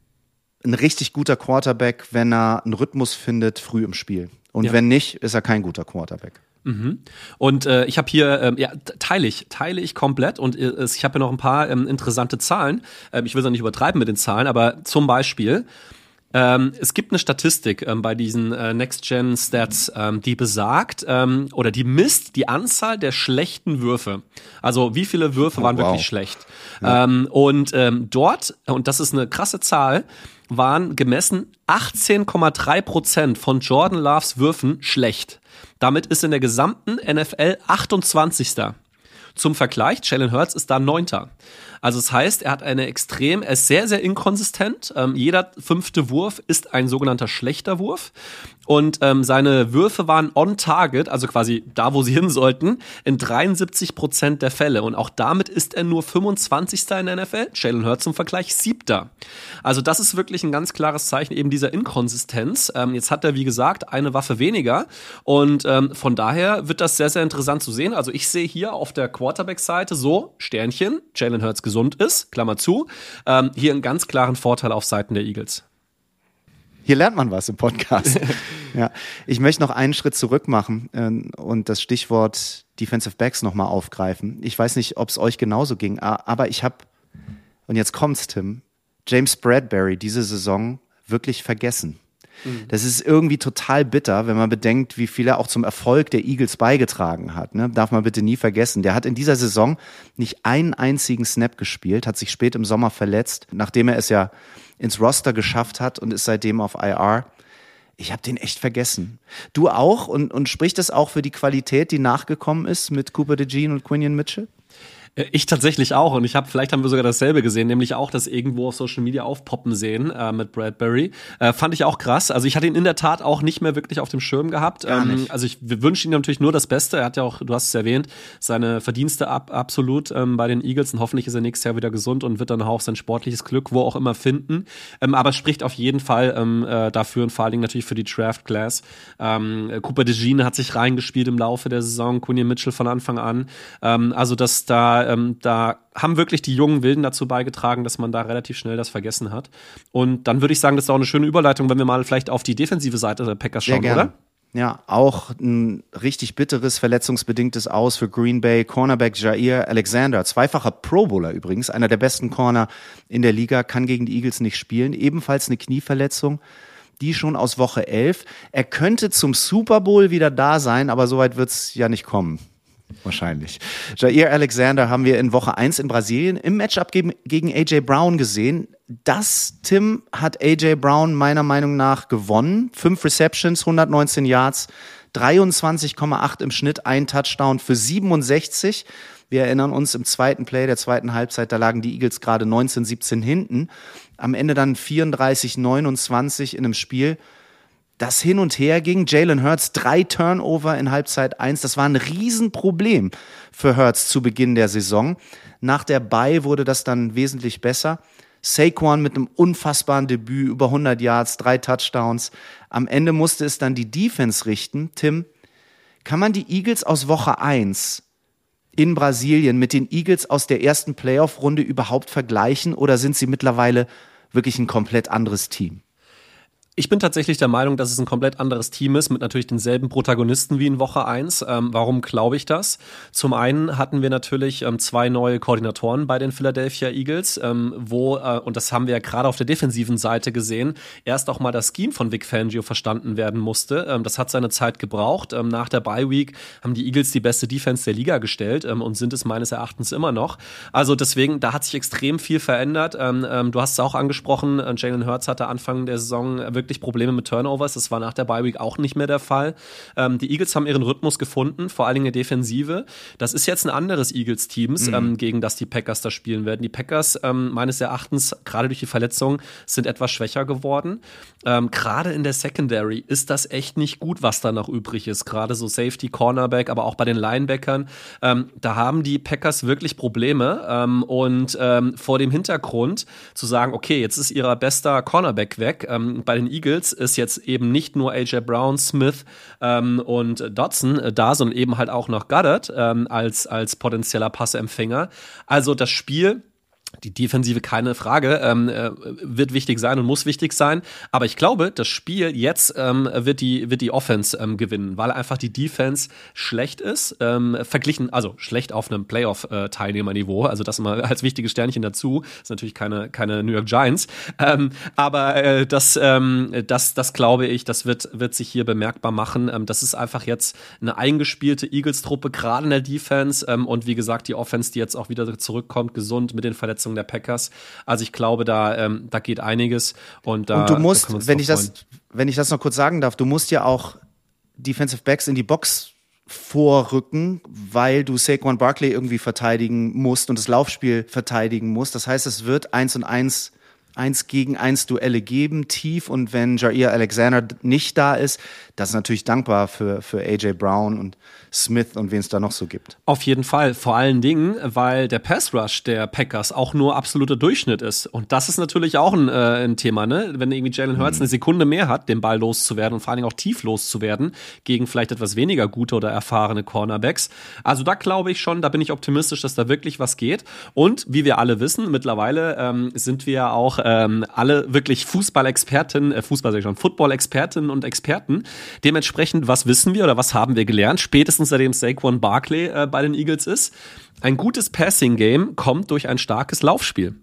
ein richtig guter Quarterback, wenn er einen Rhythmus findet früh im Spiel. Und ja. wenn nicht, ist er kein guter Quarterback. Mhm. Und äh, ich habe hier, ähm, ja, teile ich, teile ich komplett und äh, ich habe hier noch ein paar ähm, interessante Zahlen. Ähm, ich will es auch nicht übertreiben mit den Zahlen, aber zum Beispiel Ähm, es gibt eine Statistik ähm, bei diesen äh, Next-Gen-Stats, ähm, die besagt ähm, oder die misst die Anzahl der schlechten Würfe. Also wie viele Würfe oh, waren wow. wirklich schlecht. Ja. Ähm, und ähm, dort, und das ist eine krasse Zahl, waren gemessen achtzehn Komma drei Prozent von Jordan Loves Würfen schlecht. Damit ist in der gesamten N F L achtundzwanzigster Zum Vergleich, Jalen Hurts ist da Neunter Also das heißt, er hat eine extrem, er ist sehr, sehr inkonsistent. Ähm, jeder fünfte Wurf ist ein sogenannter schlechter Wurf. Und ähm, seine Würfe waren on target, also quasi da, wo sie hin sollten, in dreiundsiebzig Prozent der Fälle. Und auch damit ist er nur fünfundzwanzigster in der N F L. Jalen Hurts zum Vergleich Siebter Also das ist wirklich ein ganz klares Zeichen eben dieser Inkonsistenz. Ähm, jetzt hat er, wie gesagt, eine Waffe weniger. Und ähm, von daher wird das sehr, sehr interessant zu sehen. Also ich sehe hier auf der Quarterback-Seite so, Sternchen, Jalen Hurts gesund ist, Klammer zu, ähm, hier einen ganz klaren Vorteil auf Seiten der Eagles. Hier lernt man was im Podcast. ja. Ich möchte noch einen Schritt zurück machen äh, und das Stichwort Defensive Backs nochmal aufgreifen. Ich weiß nicht, ob es euch genauso ging, aber ich habe, und jetzt kommt's, Tim, James Bradbury diese Saison wirklich vergessen. Mhm. Das ist irgendwie total bitter, wenn man bedenkt, wie viel er auch zum Erfolg der Eagles beigetragen hat. Ne? Darf man bitte nie vergessen. Der hat in dieser Saison nicht einen einzigen Snap gespielt, hat sich spät im Sommer verletzt, nachdem er es ja ins Roster geschafft hat und ist seitdem auf I R. Ich habe den echt vergessen. Du auch? Und, und spricht das auch für die Qualität, die nachgekommen ist mit Cooper DeJean und Quinion Mitchell? Ich tatsächlich auch und ich habe, vielleicht haben wir sogar dasselbe gesehen, nämlich auch das irgendwo auf Social Media aufpoppen sehen äh, mit Bradbury. Äh, fand ich auch krass. Also ich hatte ihn in der Tat auch nicht mehr wirklich auf dem Schirm gehabt. Gar nicht. Ähm, also ich wünsche ihm natürlich nur das Beste. Er hat ja auch, du hast es erwähnt, seine Verdienste ab, absolut ähm, bei den Eagles und hoffentlich ist er nächstes Jahr wieder gesund und wird dann auch sein sportliches Glück wo auch immer finden. Ähm, aber es spricht auf jeden Fall ähm, äh, dafür und vor allen Dingen natürlich für die Draft Class. Ähm, Cooper DeJean hat sich reingespielt im Laufe der Saison, Quinion Mitchell von Anfang an. Ähm, also dass da Ähm, da haben wirklich die jungen Wilden dazu beigetragen, dass man da relativ schnell das vergessen hat. Und dann würde ich sagen, das ist auch eine schöne Überleitung, wenn wir mal vielleicht auf die defensive Seite der Packers schauen, oder? Ja, auch ein richtig bitteres, verletzungsbedingtes Aus für Green Bay. Cornerback Jair Alexander, zweifacher Pro Bowler übrigens, einer der besten Corner in der Liga, kann gegen die Eagles nicht spielen. Ebenfalls eine Knieverletzung, die schon aus Woche elf. Er könnte zum Super Bowl wieder da sein, aber soweit wird's ja nicht kommen. Wahrscheinlich. Jair Alexander haben wir in Woche eins in Brasilien im Matchup gegen, gegen A J Brown gesehen. Das, Tim, hat A J Brown meiner Meinung nach gewonnen. Fünf Receptions, hundertneunzehn Yards, dreiundzwanzig Komma acht im Schnitt, ein Touchdown für siebenundsechzig. Wir erinnern uns, im zweiten Play der zweiten Halbzeit, da lagen die Eagles gerade neunzehn siebzehn hinten. Am Ende dann vierunddreißig neunundzwanzig in einem Spiel, das hin und her ging. Jalen Hurts, drei Turnover in Halbzeit eins. Das war ein Riesenproblem für Hurts zu Beginn der Saison. Nach der Bye wurde das dann wesentlich besser. Saquon mit einem unfassbaren Debüt, über hundert Yards, drei Touchdowns. Am Ende musste es dann die Defense richten. Tim, kann man die Eagles aus Woche eins in Brasilien mit den Eagles aus der ersten Playoff-Runde überhaupt vergleichen oder sind sie mittlerweile wirklich ein komplett anderes Team? Ich bin tatsächlich der Meinung, dass es ein komplett anderes Team ist, mit natürlich denselben Protagonisten wie in Woche eins. Ähm, warum glaube ich das? Zum einen hatten wir natürlich ähm, zwei neue Koordinatoren bei den Philadelphia Eagles, ähm, wo, äh, und das haben wir ja gerade auf der defensiven Seite gesehen, erst auch mal das Scheme von Vic Fangio verstanden werden musste. Ähm, das hat seine Zeit gebraucht. Ähm, nach der Bye Week haben die Eagles die beste Defense der Liga gestellt ähm, und sind es meines Erachtens immer noch. Also deswegen, da hat sich extrem viel verändert. Ähm, ähm, du hast es auch angesprochen, äh, Jalen Hurts hatte Anfang der Saison äh, wirklich Probleme mit Turnovers. Das war nach der Bye Week auch nicht mehr der Fall. Ähm, die Eagles haben ihren Rhythmus gefunden, vor allen Dingen in der Defensive. Das ist jetzt ein anderes Eagles-Teams, mhm. ähm, gegen das die Packers da spielen werden. Die Packers, ähm, meines Erachtens, gerade durch die Verletzung, sind etwas schwächer geworden. Ähm, gerade in der Secondary ist das echt nicht gut, was da noch übrig ist. Gerade so Safety, Cornerback, aber auch bei den Linebackern. Ähm, da haben die Packers wirklich Probleme. Ähm, und ähm, vor dem Hintergrund zu sagen, okay, jetzt ist ihrer bester Cornerback weg. Ähm, bei den Eagles ist jetzt eben nicht nur A J Brown, Smith ähm, und Dodson äh, da, sondern eben halt auch noch Goddard ähm, als, als potenzieller Passeempfänger. Also das Spiel, die Defensive, keine Frage, ähm, äh, wird wichtig sein und muss wichtig sein. Aber ich glaube, das Spiel jetzt ähm, wird die wird die Offense ähm, gewinnen, weil einfach die Defense schlecht ist, ähm, verglichen, also schlecht auf einem Playoff-Teilnehmerniveau. Also das mal als wichtiges Sternchen dazu. Das ist natürlich keine keine New York Giants, ähm, aber äh, das ähm, das das glaube ich, das wird wird sich hier bemerkbar machen. Ähm, das ist einfach jetzt eine eingespielte Eagles-Truppe, gerade in der Defense, ähm, und wie gesagt die Offense, die jetzt auch wieder zurückkommt, gesund mit den Verletzungen der Packers. Also ich glaube, da, ähm, da geht einiges. Und, da, und du musst, da wenn ich, das, wenn ich das noch kurz sagen darf, du musst ja auch Defensive Backs in die Box vorrücken, weil du Saquon Barkley irgendwie verteidigen musst und das Laufspiel verteidigen musst. Das heißt, es wird eins und eins eins gegen eins Duelle geben, tief, und wenn Jair Alexander nicht da ist, das ist natürlich dankbar für, für A J Brown und Smith und wen es da noch so gibt. Auf jeden Fall, vor allen Dingen, weil der Pass Rush der Packers auch nur absoluter Durchschnitt ist. Und das ist natürlich auch ein, äh, ein Thema, ne? Wenn irgendwie Jalen Hurts mhm. eine Sekunde mehr hat, den Ball loszuwerden und vor allen Dingen auch tief loszuwerden, gegen vielleicht etwas weniger gute oder erfahrene Cornerbacks. Also da glaube ich schon, da bin ich optimistisch, dass da wirklich was geht. Und wie wir alle wissen, mittlerweile ähm, sind wir ja auch ähm, alle wirklich Fußballexperten, äh, Fußball sag ich schon, Football-Expertinnen und Experten. Dementsprechend, was wissen wir oder was haben wir gelernt? Spätestens seitdem Saquon Barkley äh, bei den Eagles ist. Ein gutes Passing-Game kommt durch ein starkes Laufspiel.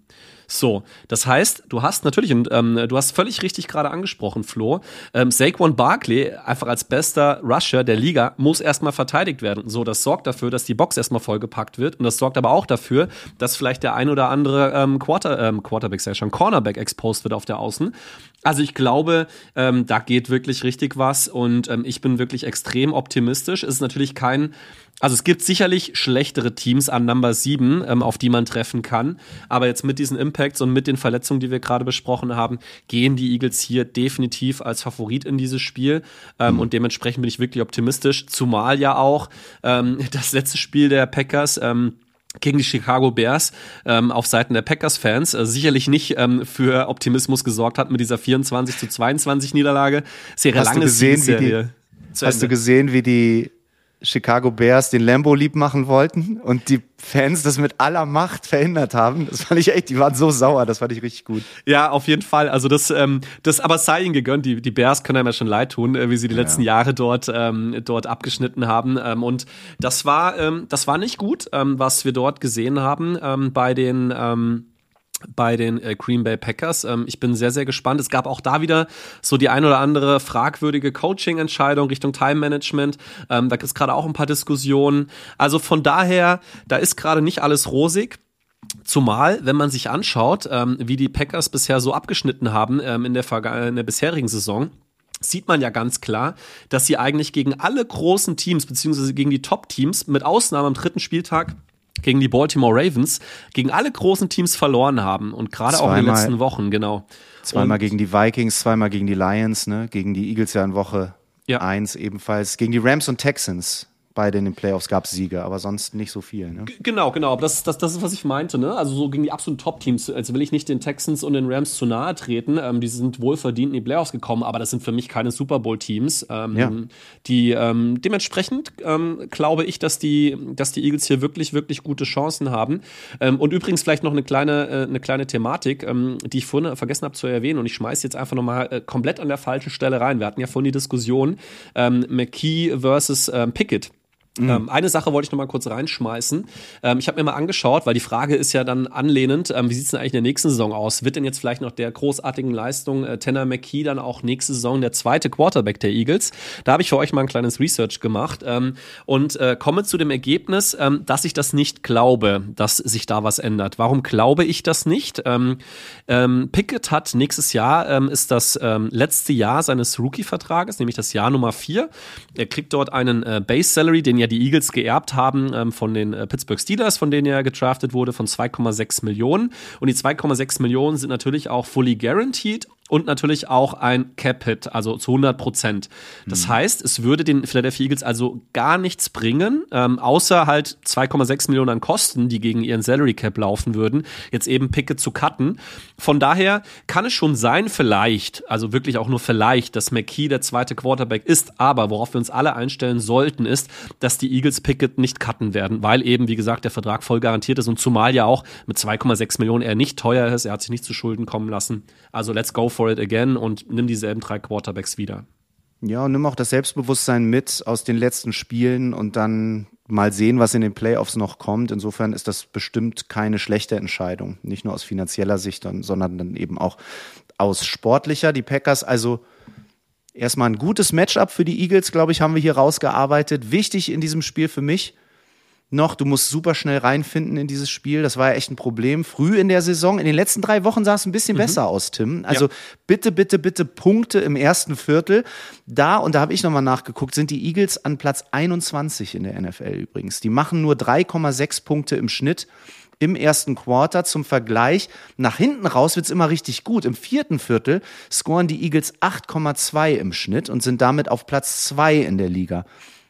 So, das heißt, du hast natürlich, und ähm, du hast völlig richtig gerade angesprochen, Flo, ähm, Saquon Barkley, einfach als bester Rusher der Liga, muss erstmal verteidigt werden. So, das sorgt dafür, dass die Box erstmal vollgepackt wird und das sorgt aber auch dafür, dass vielleicht der ein oder andere ähm, Quarter, ähm, Quarterback, sei schon, Cornerback exposed wird auf der Außen. Also ich glaube, ähm, da geht wirklich richtig was und ähm, ich bin wirklich extrem optimistisch. Es ist natürlich kein, also es gibt sicherlich schlechtere Teams an Number sieben, ähm, auf die man treffen kann, aber jetzt mit diesen Impacts und mit den Verletzungen, die wir gerade besprochen haben, gehen die Eagles hier definitiv als Favorit in dieses Spiel ähm, mhm. und dementsprechend bin ich wirklich optimistisch, zumal ja auch ähm, das letzte Spiel der Packers ähm, gegen die Chicago Bears ähm, auf Seiten der Packers-Fans äh, sicherlich nicht ähm, für Optimismus gesorgt hat mit dieser vierundzwanzig zu zweiundzwanzig Niederlage. Sehr lange Serie. Hast du gesehen, wie die Chicago Bears den Lambeau lieb machen wollten und die Fans das mit aller Macht verhindert haben? Das fand ich echt, die waren so sauer, das fand ich richtig gut. Ja, auf jeden Fall. Also das, ähm, das aber sei ihnen gegönnt. Die, die Bears können einem ja schon leid tun, äh, wie sie die ja. letzten Jahre dort, ähm, dort abgeschnitten haben. Ähm, und das war, ähm, das war nicht gut, ähm, was wir dort gesehen haben ähm, bei den ähm, bei den äh, Green Bay Packers. Ähm, ich bin sehr, sehr gespannt. Es gab auch da wieder so die ein oder andere fragwürdige Coaching-Entscheidung Richtung Time-Management. Ähm, da gibt es gerade auch ein paar Diskussionen. Also von daher, da ist gerade nicht alles rosig. Zumal, wenn man sich anschaut, ähm, wie die Packers bisher so abgeschnitten haben ähm, in der, Verga- in der bisherigen Saison, sieht man ja ganz klar, dass sie eigentlich gegen alle großen Teams, beziehungsweise gegen die Top-Teams, mit Ausnahme am dritten Spieltag gegen die Baltimore Ravens, gegen alle großen Teams verloren haben und gerade auch in den letzten Wochen, genau. Zweimal und gegen die Vikings, zweimal gegen die Lions, ne? Gegen die Eagles ja in Woche ja. eins ebenfalls, gegen die Rams und Texans. Beide in den Playoffs gab es Siege, aber sonst nicht so viel. Ne? G- genau, genau. Das, das, das ist, was ich meinte. Ne? Also so gegen die absoluten Top-Teams. Also will ich nicht den Texans und den Rams zu nahe treten. Ähm, die sind wohlverdient in die Playoffs gekommen, aber das sind für mich keine Super Bowl-Teams. Ähm, ja. Die ähm, dementsprechend ähm, glaube ich, dass die, dass die Eagles hier wirklich, wirklich gute Chancen haben. Ähm, und übrigens vielleicht noch eine kleine, äh, eine kleine Thematik, ähm, die ich vorhin vergessen habe zu erwähnen. Und ich schmeiße jetzt einfach nochmal äh, komplett an der falschen Stelle rein. Wir hatten ja vorhin die Diskussion ähm, McKee versus ähm, Pickett. Mhm. Ähm, eine Sache wollte ich noch mal kurz reinschmeißen. Ähm, ich habe mir mal angeschaut, weil die Frage ist ja dann anlehnend, ähm, wie sieht es denn eigentlich in der nächsten Saison aus? Wird denn jetzt vielleicht nach der großartigen Leistung äh, Tanner McKee dann auch nächste Saison der zweite Quarterback der Eagles? Da habe ich für euch mal ein kleines Research gemacht ähm, und äh, komme zu dem Ergebnis, ähm, dass ich das nicht glaube, dass sich da was ändert. Warum glaube ich das nicht? Ähm, ähm, Pickett hat nächstes Jahr, ähm, ist das ähm, letzte Jahr seines Rookie-Vertrages, nämlich das Jahr Nummer vier. Er kriegt dort einen äh, Base-Salary, den ja die Eagles geerbt haben ähm, von den äh, Pittsburgh Steelers, von denen er gedraftet wurde, von zwei Komma sechs Millionen. Und die zwei Komma sechs Millionen sind natürlich auch fully guaranteed und natürlich auch ein Cap-Hit, also zu hundert Prozent. Das mhm. heißt, es würde den Philadelphia Eagles also gar nichts bringen, ähm, außer halt zwei Komma sechs Millionen an Kosten, die gegen ihren Salary Cap laufen würden, jetzt eben Pickett zu cutten. Von daher kann es schon sein, vielleicht, also wirklich auch nur vielleicht, dass McKee der zweite Quarterback ist, aber worauf wir uns alle einstellen sollten, ist, dass die Eagles Pickett nicht cutten werden, weil eben, wie gesagt, der Vertrag voll garantiert ist und zumal ja auch mit zwei Komma sechs Millionen er nicht teuer ist, er hat sich nicht zu Schulden kommen lassen. Also let's go for it again und nimm dieselben drei Quarterbacks wieder. Ja, und nimm auch das Selbstbewusstsein mit aus den letzten Spielen und dann mal sehen, was in den Playoffs noch kommt. Insofern ist das bestimmt keine schlechte Entscheidung. Nicht nur aus finanzieller Sicht, sondern dann eben auch aus sportlicher. Die Packers also erstmal ein gutes Matchup für die Eagles, glaube ich, haben wir hier rausgearbeitet. Wichtig in diesem Spiel für mich noch, du musst super schnell reinfinden in dieses Spiel. Das war ja echt ein Problem. Früh in der Saison, in den letzten drei Wochen sah es ein bisschen mhm. besser aus, Tim. Also ja. bitte, bitte, bitte Punkte im ersten Viertel. Da, und da habe ich nochmal nachgeguckt, sind die Eagles an Platz einundzwanzig in der N F L übrigens. Die machen nur drei Komma sechs Punkte im Schnitt im ersten Quarter. Zum Vergleich, nach hinten raus wird's immer richtig gut. Im vierten Viertel scoren die Eagles acht Komma zwei im Schnitt und sind damit auf Platz zwei in der Liga.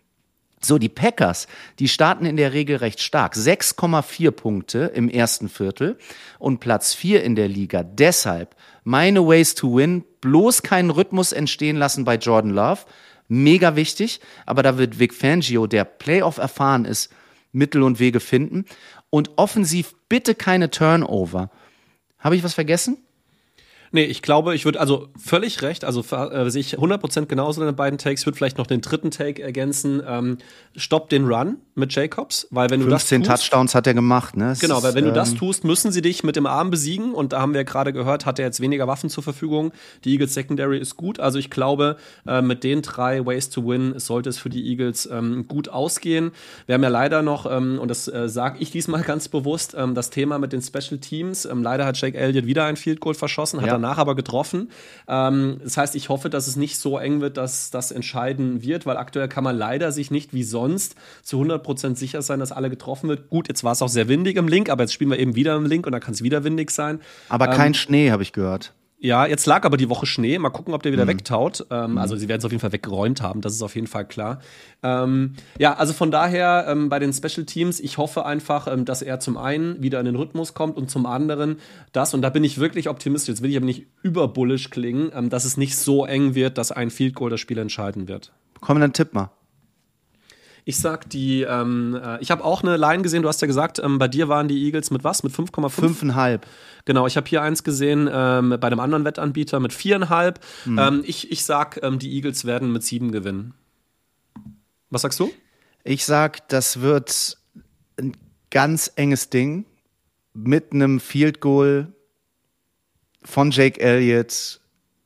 So, die Packers, die starten in der Regel recht stark. sechs Komma vier Punkte im ersten Viertel und Platz vier in der Liga. Deshalb meine Ways to win, bloß keinen Rhythmus entstehen lassen bei Jordan Love. Mega wichtig, aber da wird Vic Fangio, der Playoff erfahren ist, Mittel und Wege finden. Und offensiv bitte keine Turnover. Habe ich was vergessen? Nee, ich glaube, ich würde also völlig recht, also äh, sehe ich hundert Prozent genauso in den beiden Takes. Ich würde vielleicht noch den dritten Take ergänzen. Ähm, stopp den Run mit Jacobs, weil wenn du das tust, fünfzehn Touchdowns hat er gemacht, ne? Es genau, weil ist, wenn du ähm, das tust, müssen sie dich mit dem Arm besiegen und da haben wir gerade gehört, hat er jetzt weniger Waffen zur Verfügung. Die Eagles Secondary ist gut, also ich glaube, äh, mit den drei Ways to Win sollte es für die Eagles ähm, gut ausgehen. Wir haben ja leider noch, ähm, und das äh, sage ich diesmal ganz bewusst, ähm, das Thema mit den Special Teams. Ähm, leider hat Jake Elliott wieder ein Field Goal verschossen, hat Ja. danach aber getroffen. Ähm, das heißt, ich hoffe, dass es nicht so eng wird, dass das entscheiden wird, weil aktuell kann man leider sich nicht wie sonst zu hundert Prozent sicher sein, dass alle getroffen wird. Gut, jetzt war es auch sehr windig im Link, aber jetzt spielen wir eben wieder im Link und da kann es wieder windig sein. aber ähm, kein Schnee, habe ich gehört. Ja, jetzt lag aber die Woche Schnee. Mal gucken, ob der wieder mhm. wegtaut. Ähm, mhm. Also sie werden es auf jeden Fall weggeräumt haben, das ist auf jeden Fall klar. Ähm, ja, also von daher ähm, bei den Special Teams, ich hoffe einfach, ähm, dass er zum einen wieder in den Rhythmus kommt und zum anderen das, und da bin ich wirklich optimistisch, jetzt will ich aber nicht überbullisch klingen, ähm, dass es nicht so eng wird, dass ein Field Goal das Spiel entscheiden wird. Komm, dann tipp mal. Ich sag die, ähm, äh, ich habe auch eine Line gesehen, du hast ja gesagt, ähm, bei dir waren die Eagles mit was? Mit fünf Komma fünf? Fünfeinhalb. Genau, ich habe hier eins gesehen ähm, bei einem anderen Wettanbieter mit viereinhalb. Mhm. Ähm, ich, ich sag, ähm, die Eagles werden mit sieben gewinnen. Was sagst du? Ich sag, das wird ein ganz enges Ding mit einem Field Goal von Jake Elliott,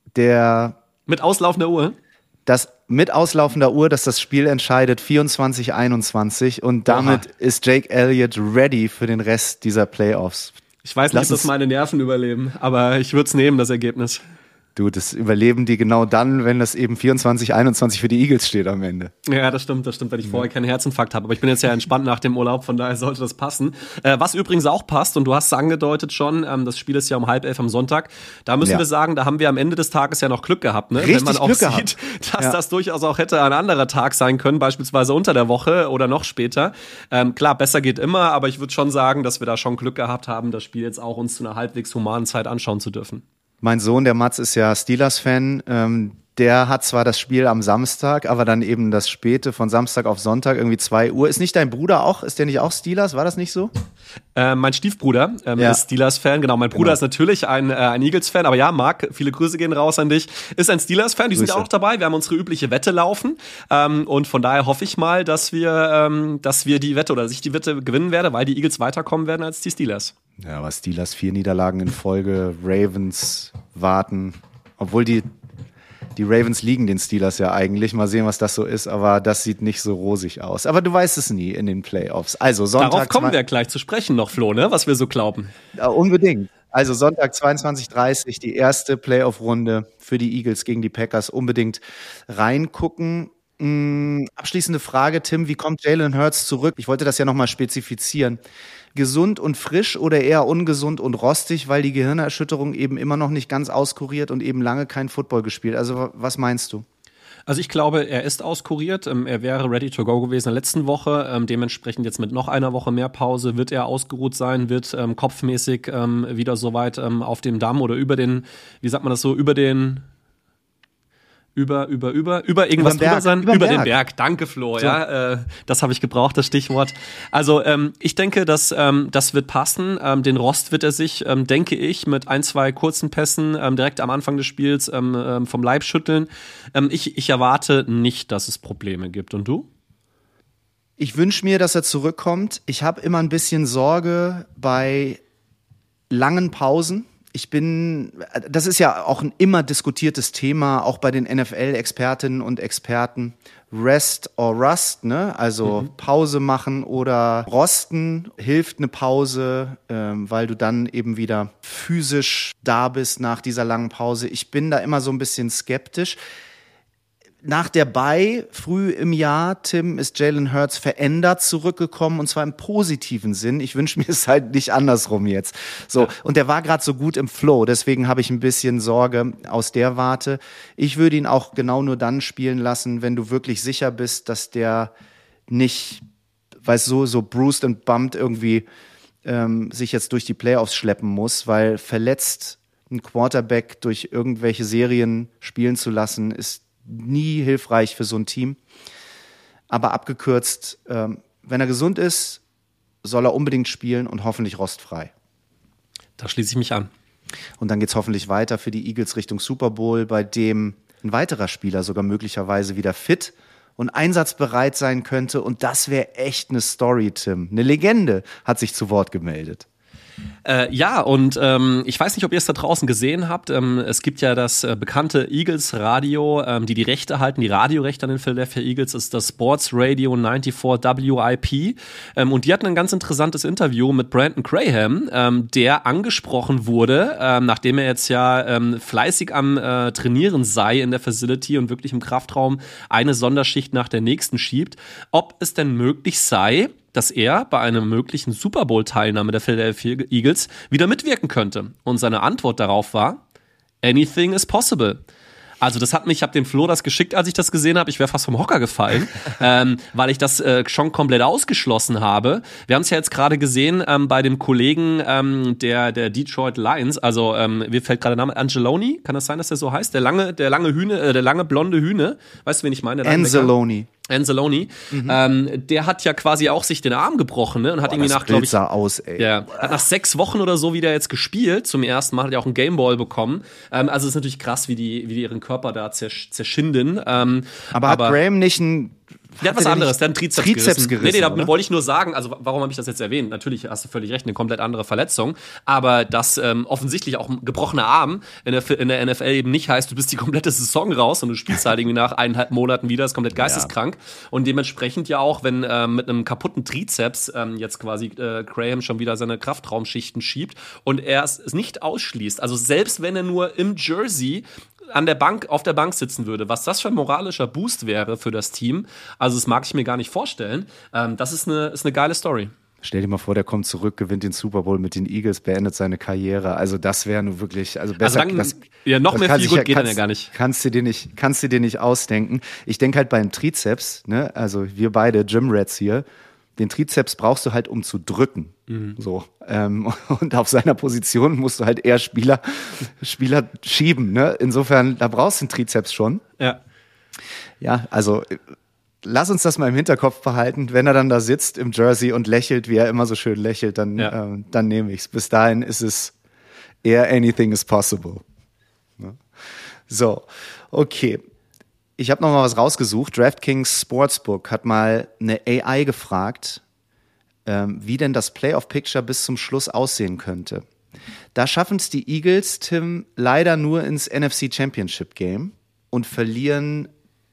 der mit auslaufender Uhr? Das mit auslaufender Uhr, dass das Spiel entscheidet, vierundzwanzig einundzwanzig, und damit Oha. ist Jake Elliott ready für den Rest dieser Playoffs. Ich weiß nicht, Lass ob das meine Nerven überleben, aber ich würde es nehmen, das Ergebnis. Du, das überleben die genau dann, wenn das eben vierundzwanzig einundzwanzig für die Eagles steht am Ende. Ja, das stimmt, das stimmt, wenn ich vorher keinen Herzinfarkt habe. Aber ich bin jetzt ja entspannt nach dem Urlaub, von daher sollte das passen. Äh, was übrigens auch passt, und du hast es angedeutet schon, ähm, das Spiel ist ja um halb elf am Sonntag. Da müssen ja. wir sagen, da haben wir am Ende des Tages ja noch Glück gehabt, ne? Richtig wenn man auch Glück sieht, gehabt. dass ja. das durchaus auch hätte ein anderer Tag sein können, beispielsweise unter der Woche oder noch später. Ähm, klar, besser geht immer, aber ich würde schon sagen, dass wir da schon Glück gehabt haben, das Spiel jetzt auch uns zu einer halbwegs humanen Zeit anschauen zu dürfen. Mein Sohn, der Mats, ist ja Steelers-Fan. Ähm, der hat zwar das Spiel am Samstag, aber dann eben das Späte von Samstag auf Sonntag, irgendwie zwei Uhr. Ist nicht dein Bruder auch? Ist der nicht auch Steelers? War das nicht so? Äh, mein Stiefbruder ähm, ja. ist Steelers-Fan. Genau, mein Bruder genau. ist natürlich ein, äh, ein Eagles-Fan. Aber ja, Marc, viele Grüße gehen raus an dich. Ist ein Steelers-Fan. Die Grüße. sind ja auch noch dabei. Wir haben unsere übliche Wette laufen. Ähm, und von daher hoffe ich mal, dass wir, ähm, dass wir die Wette oder dass ich die Wette gewinnen werde, weil die Eagles weiterkommen werden als die Steelers. Ja, aber Steelers vier Niederlagen in Folge. Ravens warten. Obwohl die Die Ravens liegen den Steelers ja eigentlich. Mal sehen, was das so ist. Aber das sieht nicht so rosig aus. Aber du weißt es nie in den Playoffs. Also Sonntag. Darauf kommen wir gleich zu sprechen noch, Flo, ne? Was wir so glauben. Ja, unbedingt. Also Sonntag zweiundzwanzig Uhr dreißig, die erste Playoff-Runde für die Eagles gegen die Packers. Unbedingt reingucken. Hm, abschließende Frage, Tim. Wie kommt Jalen Hurts zurück? Ich wollte das ja nochmal spezifizieren. Gesund und frisch oder eher ungesund und rostig, weil die Gehirnerschütterung eben immer noch nicht ganz auskuriert und eben lange kein Football gespielt. Also was meinst du? Also ich glaube, er ist auskuriert. Er wäre ready to go gewesen in der letzten Woche. Dementsprechend jetzt mit noch einer Woche mehr Pause wird er ausgeruht sein, wird ähm, kopfmäßig ähm, wieder soweit ähm, auf dem Damm oder über den, wie sagt man das so, über den... Über, über, über, über irgendwas drüber sein, über, über den Berg. Danke, Flo, so. ja, äh, das habe ich gebraucht, das Stichwort. Also ähm, ich denke, dass ähm, das wird passen. Ähm, den Rost wird er sich, ähm, denke ich, mit ein, zwei kurzen Pässen ähm, direkt am Anfang des Spiels ähm, ähm, vom Leib schütteln. Ähm, ich, ich erwarte nicht, dass es Probleme gibt. Und du? Ich wünsche mir, dass er zurückkommt. Ich habe immer ein bisschen Sorge bei langen Pausen. Ich bin, das ist ja auch ein immer diskutiertes Thema, auch bei den N F L-Expertinnen und Experten. Rest or Rust, ne? Also mhm. Pause machen oder rosten. Hilft eine Pause, ähm, weil du dann eben wieder physisch da bist nach dieser langen Pause. Ich bin da immer so ein bisschen skeptisch. Nach der Bye früh im Jahr, Tim, ist Jalen Hurts verändert zurückgekommen, und zwar im positiven Sinn. Ich wünsche mir es halt nicht andersrum jetzt. So, ja. Und der war gerade so gut im Flow, deswegen habe ich ein bisschen Sorge aus der Warte. Ich würde ihn auch genau nur dann spielen lassen, wenn du wirklich sicher bist, dass der nicht, weißt du, so, so bruised und bumped irgendwie ähm, sich jetzt durch die Playoffs schleppen muss, weil verletzt einen Quarterback durch irgendwelche Serien spielen zu lassen, ist nie hilfreich für so ein Team. Aber abgekürzt, ähm, wenn er gesund ist, soll er unbedingt spielen und hoffentlich rostfrei. Da schließe ich mich an. Und dann geht's hoffentlich weiter für die Eagles Richtung Super Bowl, bei dem ein weiterer Spieler sogar möglicherweise wieder fit und einsatzbereit sein könnte. Und das wäre echt eine Story, Tim. Eine Legende hat sich zu Wort gemeldet. Äh, ja, und ähm, ich weiß nicht, ob ihr es da draußen gesehen habt. Ähm, es gibt ja das äh, bekannte Eagles Radio, ähm, die die Rechte halten, die Radiorechte an den Philadelphia Eagles, das ist das Sports Radio vierundneunzig W I P. Ähm, und die hatten ein ganz interessantes Interview mit Brandon Graham, ähm, der angesprochen wurde, ähm, nachdem er jetzt ja ähm, fleißig am äh, Trainieren sei in der Facility und wirklich im Kraftraum eine Sonderschicht nach der nächsten schiebt, ob es denn möglich sei, dass er bei einer möglichen Super Bowl-Teilnahme der Philadelphia Eagles wieder mitwirken könnte. Und seine Antwort darauf war, anything is possible. Also das hat mich, ich habe dem Flo das geschickt, als ich das gesehen habe. Ich wäre fast vom Hocker gefallen, ähm, weil ich das äh, schon komplett ausgeschlossen habe. Wir haben es ja jetzt gerade gesehen ähm, bei dem Kollegen ähm, der der Detroit Lions. Also ähm, mir fällt gerade der Name Angeloni. Kann das sein, dass der so heißt? Der lange der lange Hühne, äh, der lange blonde Hühne. Weißt du, wen ich meine? Anzalone. Anzalone, mhm. ähm, der hat ja quasi auch sich den Arm gebrochen, ne? Und hat Boah, irgendwie nach, glaube ich, sah aus, ey. Ja, hat nach sechs Wochen oder so wieder jetzt gespielt. Zum ersten Mal hat er auch einen Gameball bekommen. Ähm, also ist natürlich krass, wie die, wie die ihren Körper da zersch- zerschinden. Ähm, aber, aber hat Graham nicht ein Der hat was anderes, der hat einen Trizeps, Trizeps gerissen. gerissen. Nee, nee, damit oder? wollte ich nur sagen, also warum habe ich das jetzt erwähnt? Natürlich hast du völlig recht, eine komplett andere Verletzung. Aber dass ähm, offensichtlich auch ein gebrochener Arm in der, in der N F L eben nicht heißt, du bist die komplette Saison raus und du spielst halt irgendwie nach eineinhalb Monaten wieder, ist komplett geisteskrank. Ja. Und dementsprechend ja auch, wenn ähm, mit einem kaputten Trizeps ähm, jetzt quasi äh, Graham schon wieder seine Kraftraumschichten schiebt und er es nicht ausschließt. Also selbst wenn er nur im Jersey an der Bank, auf der Bank sitzen würde, was das für ein moralischer Boost wäre für das Team, also das mag ich mir gar nicht vorstellen. Ähm, das ist eine, ist eine geile Story. Stell dir mal vor, der kommt zurück, gewinnt den Super Bowl mit den Eagles, beendet seine Karriere. Also das wäre nur wirklich, also besser. Also dann, das, ja, noch das mehr viel gut ja, geht kannst, dann ja gar nicht. Kannst du dir nicht, kannst du dir nicht ausdenken. Ich denke halt beim Trizeps, ne, also wir beide Gym Rats hier, den Trizeps brauchst du halt, um zu drücken. Mhm. So. Ähm, und auf seiner Position musst du halt eher Spieler, Spieler schieben. Ne? Insofern, da brauchst du den Trizeps schon. Ja. Ja, also lass uns das mal im Hinterkopf behalten. Wenn er dann da sitzt im Jersey und lächelt, wie er immer so schön lächelt, dann, ja. ähm, dann nehme ich's. Bis dahin ist es eher anything is possible. Ne? So, okay. Ich habe noch mal was rausgesucht. DraftKings Sportsbook hat mal eine A I gefragt, ähm, wie denn das Playoff-Picture bis zum Schluss aussehen könnte. Da schaffen es die Eagles, Tim, leider nur ins N F C Championship Game und verlieren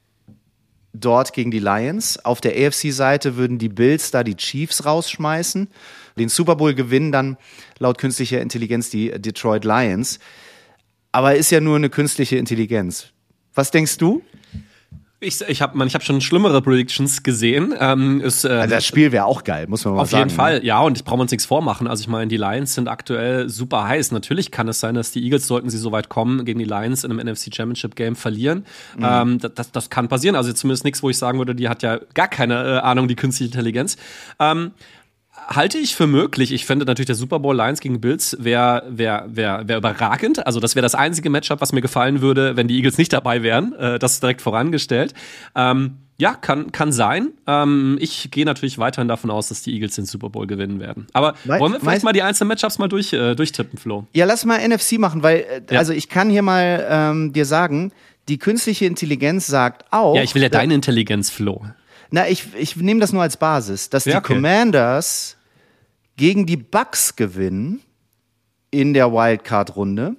dort gegen die Lions. Auf der A F C-Seite würden die Bills da die Chiefs rausschmeißen. Den Super Bowl gewinnen dann laut künstlicher Intelligenz die Detroit Lions. Aber ist ja nur eine künstliche Intelligenz. Was denkst du? Ich, ich habe ich hab schon schlimmere Predictions gesehen. Ähm, ist, äh, also das Spiel wäre auch geil, muss man mal auf sagen. Auf jeden Fall, ja, und ich brauche uns nichts vormachen. Also ich meine, die Lions sind aktuell super heiß. Natürlich kann es sein, dass die Eagles, sollten sie so weit kommen, gegen die Lions in einem N F C Championship Game verlieren. Mhm. Ähm, das, das kann passieren. Also zumindest nichts, wo ich sagen würde, die hat ja gar keine äh, Ahnung, die künstliche Intelligenz. Ähm, Halte ich für möglich. Ich finde natürlich, der Super Bowl Lions gegen Bills wäre wär, wär, wär überragend. Also das wäre das einzige Matchup, was mir gefallen würde, wenn die Eagles nicht dabei wären. Äh, das ist direkt vorangestellt. Ähm, ja, kann, kann sein. Ähm, ich gehe natürlich weiterhin davon aus, dass die Eagles den Super Bowl gewinnen werden. Aber We- wollen wir vielleicht mal die einzelnen Matchups mal durch, äh, durchtippen, Flo? Ja, lass mal N F C machen, weil äh, ja. also ich kann hier mal ähm, dir sagen, die künstliche Intelligenz sagt auch... Ja, ich will ja deine Intelligenz, Flo. Na, ich, ich nehme das nur als Basis, dass ja, die okay. Commanders gegen die Bucks gewinnen in der Wildcard-Runde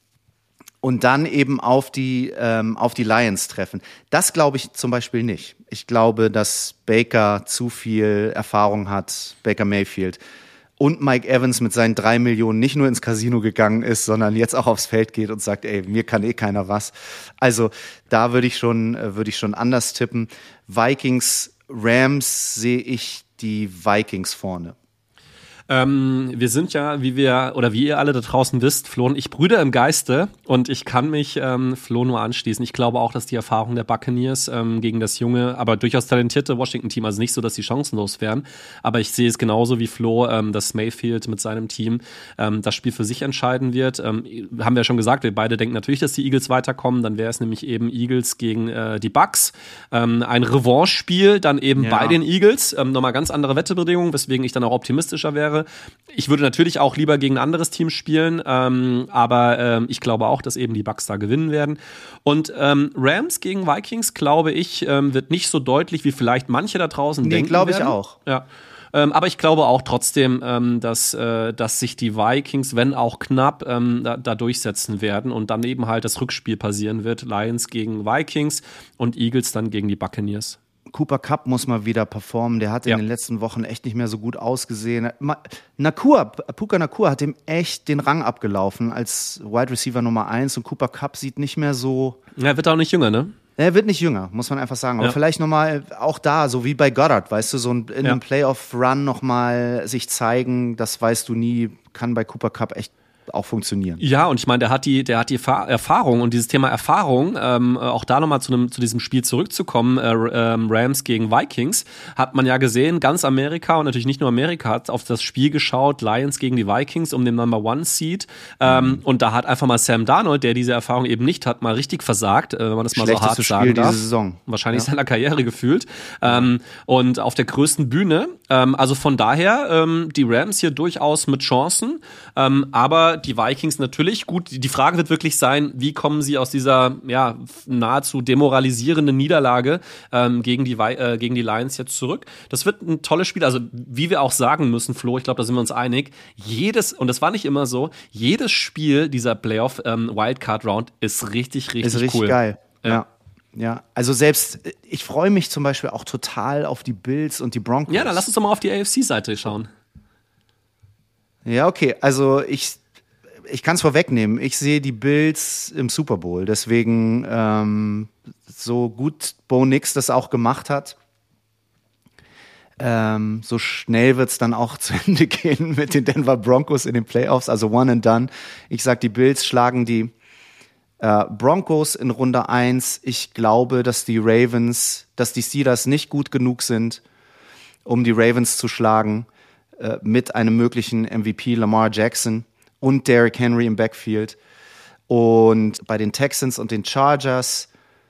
und dann eben auf die, ähm, auf die Lions treffen. Das glaube ich zum Beispiel nicht. Ich glaube, dass Baker zu viel Erfahrung hat, Baker Mayfield, und Mike Evans mit seinen drei Millionen nicht nur ins Casino gegangen ist, sondern jetzt auch aufs Feld geht und sagt, ey, mir kann eh keiner was. Also da würde ich schon, würde ich schon anders tippen. Vikings, Rams sehe ich die Vikings vorne. Ähm, wir sind ja, wie wir, oder wie ihr alle da draußen wisst, Flo und ich Brüder im Geiste, und ich kann mich ähm, Flo nur anschließen. Ich glaube auch, dass die Erfahrung der Buccaneers ähm, gegen das junge, aber durchaus talentierte Washington-Team, also nicht so, dass sie chancenlos wären, aber ich sehe es genauso wie Flo, ähm, dass Mayfield mit seinem Team ähm, das Spiel für sich entscheiden wird. Ähm, haben wir ja schon gesagt, wir beide denken natürlich, dass die Eagles weiterkommen, dann wäre es nämlich eben Eagles gegen äh, die Bucks. Ähm, ein Revanche-Spiel dann eben ja. bei den Eagles. Ähm, nochmal ganz andere Wettebedingungen, weswegen ich dann auch optimistischer wäre. wäre. Ich würde natürlich auch lieber gegen ein anderes Team spielen, ähm, aber ähm, ich glaube auch, dass eben die Bucks da gewinnen werden. Und ähm, Rams gegen Vikings, glaube ich, ähm, wird nicht so deutlich, wie vielleicht manche da draußen nee, denken glaube ich werden. auch. Ja. Ähm, aber ich glaube auch trotzdem, ähm, dass, äh, dass sich die Vikings, wenn auch knapp, ähm, da, da durchsetzen werden und dann eben halt das Rückspiel passieren wird. Lions gegen Vikings und Eagles dann gegen die Buccaneers. Cooper Kupp muss mal wieder performen. Der hat in Ja. den letzten Wochen echt nicht mehr so gut ausgesehen. Ma- Nakua, Puka Nakua hat dem echt den Rang abgelaufen als Wide Receiver Nummer eins und Cooper Kupp sieht nicht mehr so. Er wird auch nicht jünger, ne? Er wird nicht jünger, muss man einfach sagen. Aber Ja. vielleicht nochmal auch da, so wie bei Goddard, weißt du, so ein, in Ja. einem Playoff-Run nochmal sich zeigen, das weißt du nie, kann bei Cooper Kupp echt auch funktionieren. Ja, und ich meine, der hat die, der hat die Erfa- Erfahrung und dieses Thema Erfahrung, ähm, auch da nochmal zu, einem, zu diesem Spiel zurückzukommen, äh, ähm, Rams gegen Vikings, hat man ja gesehen, ganz Amerika und natürlich nicht nur Amerika hat auf das Spiel geschaut, Lions gegen die Vikings um den Number One Seed. Ähm, mhm. Und da hat einfach mal Sam Darnold, der diese Erfahrung eben nicht hat, mal richtig versagt, äh, wenn man das mal so hart Spiel sagen darf. diese Saison. Wahrscheinlich Ja. seiner Karriere gefühlt. Ähm, und auf der größten Bühne. Ähm, also von daher, ähm, die Rams hier durchaus mit Chancen. Ähm, aber die Vikings natürlich. Gut, die Frage wird wirklich sein, wie kommen sie aus dieser ja nahezu demoralisierenden Niederlage ähm, gegen die äh, gegen die Lions jetzt zurück. Das wird ein tolles Spiel. Also wie wir auch sagen müssen, Flo, ich glaube, da sind wir uns einig, jedes, und das war nicht immer so, jedes Spiel dieser Playoff ähm, Wildcard Round ist richtig, richtig Ist richtig cool. geil. Ja. Ja. Ja, also selbst, ich freue mich zum Beispiel auch total auf die Bills und die Broncos. Ja, dann lass uns doch mal auf die A F C-Seite schauen. Ja, okay, also ich, ich kann es vorwegnehmen. Ich sehe die Bills im Super Bowl. Deswegen, ähm, so gut Bo Nix das auch gemacht hat, ähm, so schnell wird es dann auch zu Ende gehen mit den Denver Broncos in den Playoffs. Also one and done. Ich sag, die Bills schlagen die äh, Broncos in Runde eins. Ich glaube, dass die Ravens, dass die Steelers nicht gut genug sind, um die Ravens zu schlagen, äh, mit einem möglichen M V P Lamar Jackson und Derrick Henry im Backfield. Und bei den Texans und den Chargers,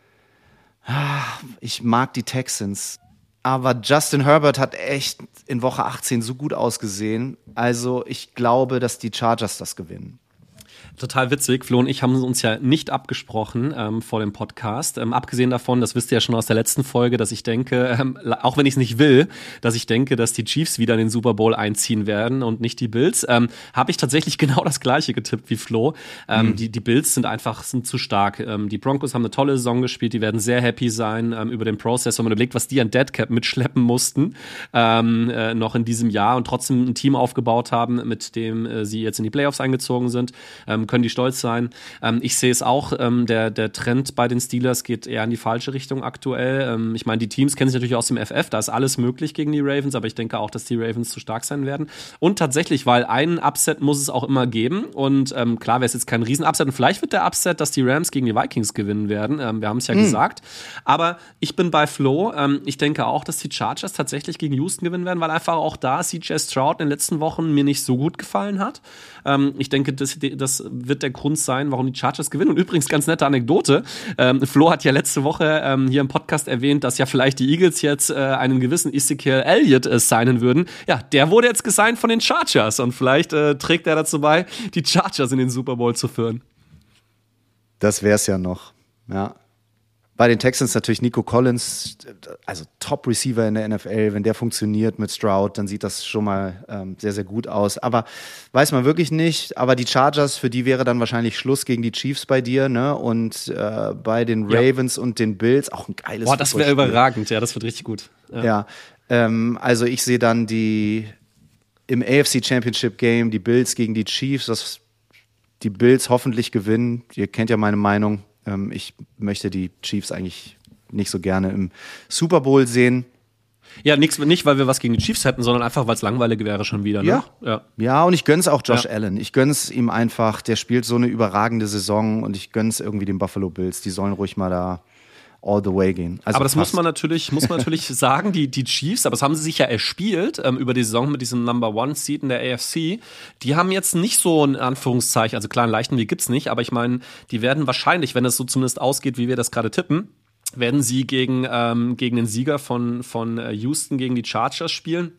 ich mag die Texans, aber Justin Herbert hat echt in Woche achtzehn so gut ausgesehen. Also ich glaube, dass die Chargers das gewinnen. Total witzig. Flo und ich haben uns ja nicht abgesprochen ähm, vor dem Podcast. Ähm, abgesehen davon, das wisst ihr ja schon aus der letzten Folge, dass ich denke, ähm, auch wenn ich es nicht will, dass ich denke, dass die Chiefs wieder in den Super Bowl einziehen werden und nicht die Bills, ähm, habe ich tatsächlich genau das Gleiche getippt wie Flo. Ähm, mhm. die, die Bills sind einfach sind zu stark. Ähm, die Broncos haben eine tolle Saison gespielt, die werden sehr happy sein ähm, über den Prozess, wenn man überlegt, was die an Deadcap mitschleppen mussten ähm, äh, noch in diesem Jahr und trotzdem ein Team aufgebaut haben, mit dem äh, sie jetzt in die Playoffs eingezogen sind. Ähm, können die stolz sein. Ähm, ich sehe es auch, ähm, der, der Trend bei den Steelers geht eher in die falsche Richtung aktuell. Ähm, ich meine, die Teams kennen sich natürlich aus dem F F, da ist alles möglich gegen die Ravens, aber ich denke auch, dass die Ravens zu stark sein werden. Und tatsächlich, weil einen Upset muss es auch immer geben und ähm, klar wäre es jetzt kein Riesen-Upset und vielleicht wird der Upset, dass die Rams gegen die Vikings gewinnen werden. Ähm, wir haben es ja mhm. gesagt. Aber ich bin bei Flo. Ähm, ich denke auch, dass die Chargers tatsächlich gegen Houston gewinnen werden, weil einfach auch da C J Stroud in den letzten Wochen mir nicht so gut gefallen hat. Ähm, ich denke, das, das wird der Grund sein, warum die Chargers gewinnen. Und übrigens, ganz nette Anekdote, ähm, Flo hat ja letzte Woche ähm, hier im Podcast erwähnt, dass ja vielleicht die Eagles jetzt äh, einen gewissen Ezekiel Elliott äh, signen würden. Ja, der wurde jetzt gesigned von den Chargers und vielleicht äh, trägt er dazu bei, die Chargers in den Super Bowl zu führen. Das wär's ja noch, ja. Bei den Texans natürlich Nico Collins, also Top-Receiver in der N F L. Wenn der funktioniert mit Stroud, dann sieht das schon mal ähm, sehr, sehr gut aus. Aber weiß man wirklich nicht. Aber die Chargers, für die wäre dann wahrscheinlich Schluss gegen die Chiefs bei dir, ne? Und äh, bei den Ravens ja. und den Bills auch ein geiles Boah, das wäre überragend. Ja, das wird richtig gut. Ja, ja ähm, also ich sehe dann die im A F C Championship Game die Bills gegen die Chiefs, dass die Bills hoffentlich gewinnen. Ihr kennt ja meine Meinung. Ich möchte die Chiefs eigentlich nicht so gerne im Super Bowl sehen. Ja, nix, nicht, weil wir was gegen die Chiefs hätten, sondern einfach, weil es langweilig wäre schon wieder. Ne? Ja. ja, ja, und ich gönn's auch Josh ja. Allen. Ich gönn's ihm einfach. Der spielt so eine überragende Saison und ich gönn's irgendwie den Buffalo Bills. Die sollen ruhig mal da all the way gehen. Also aber das passt. muss man natürlich, muss man natürlich sagen, die, die Chiefs, aber das haben sie sich ja erspielt ähm, über die Saison mit diesem Number One Seed in der A F C. Die haben jetzt nicht so ein Anführungszeichen, also klar, einen leichten Weg gibt's nicht, aber ich meine, die werden wahrscheinlich, wenn es so zumindest ausgeht, wie wir das gerade tippen, werden sie gegen, ähm, gegen den Sieger von, von Houston gegen die Chargers spielen.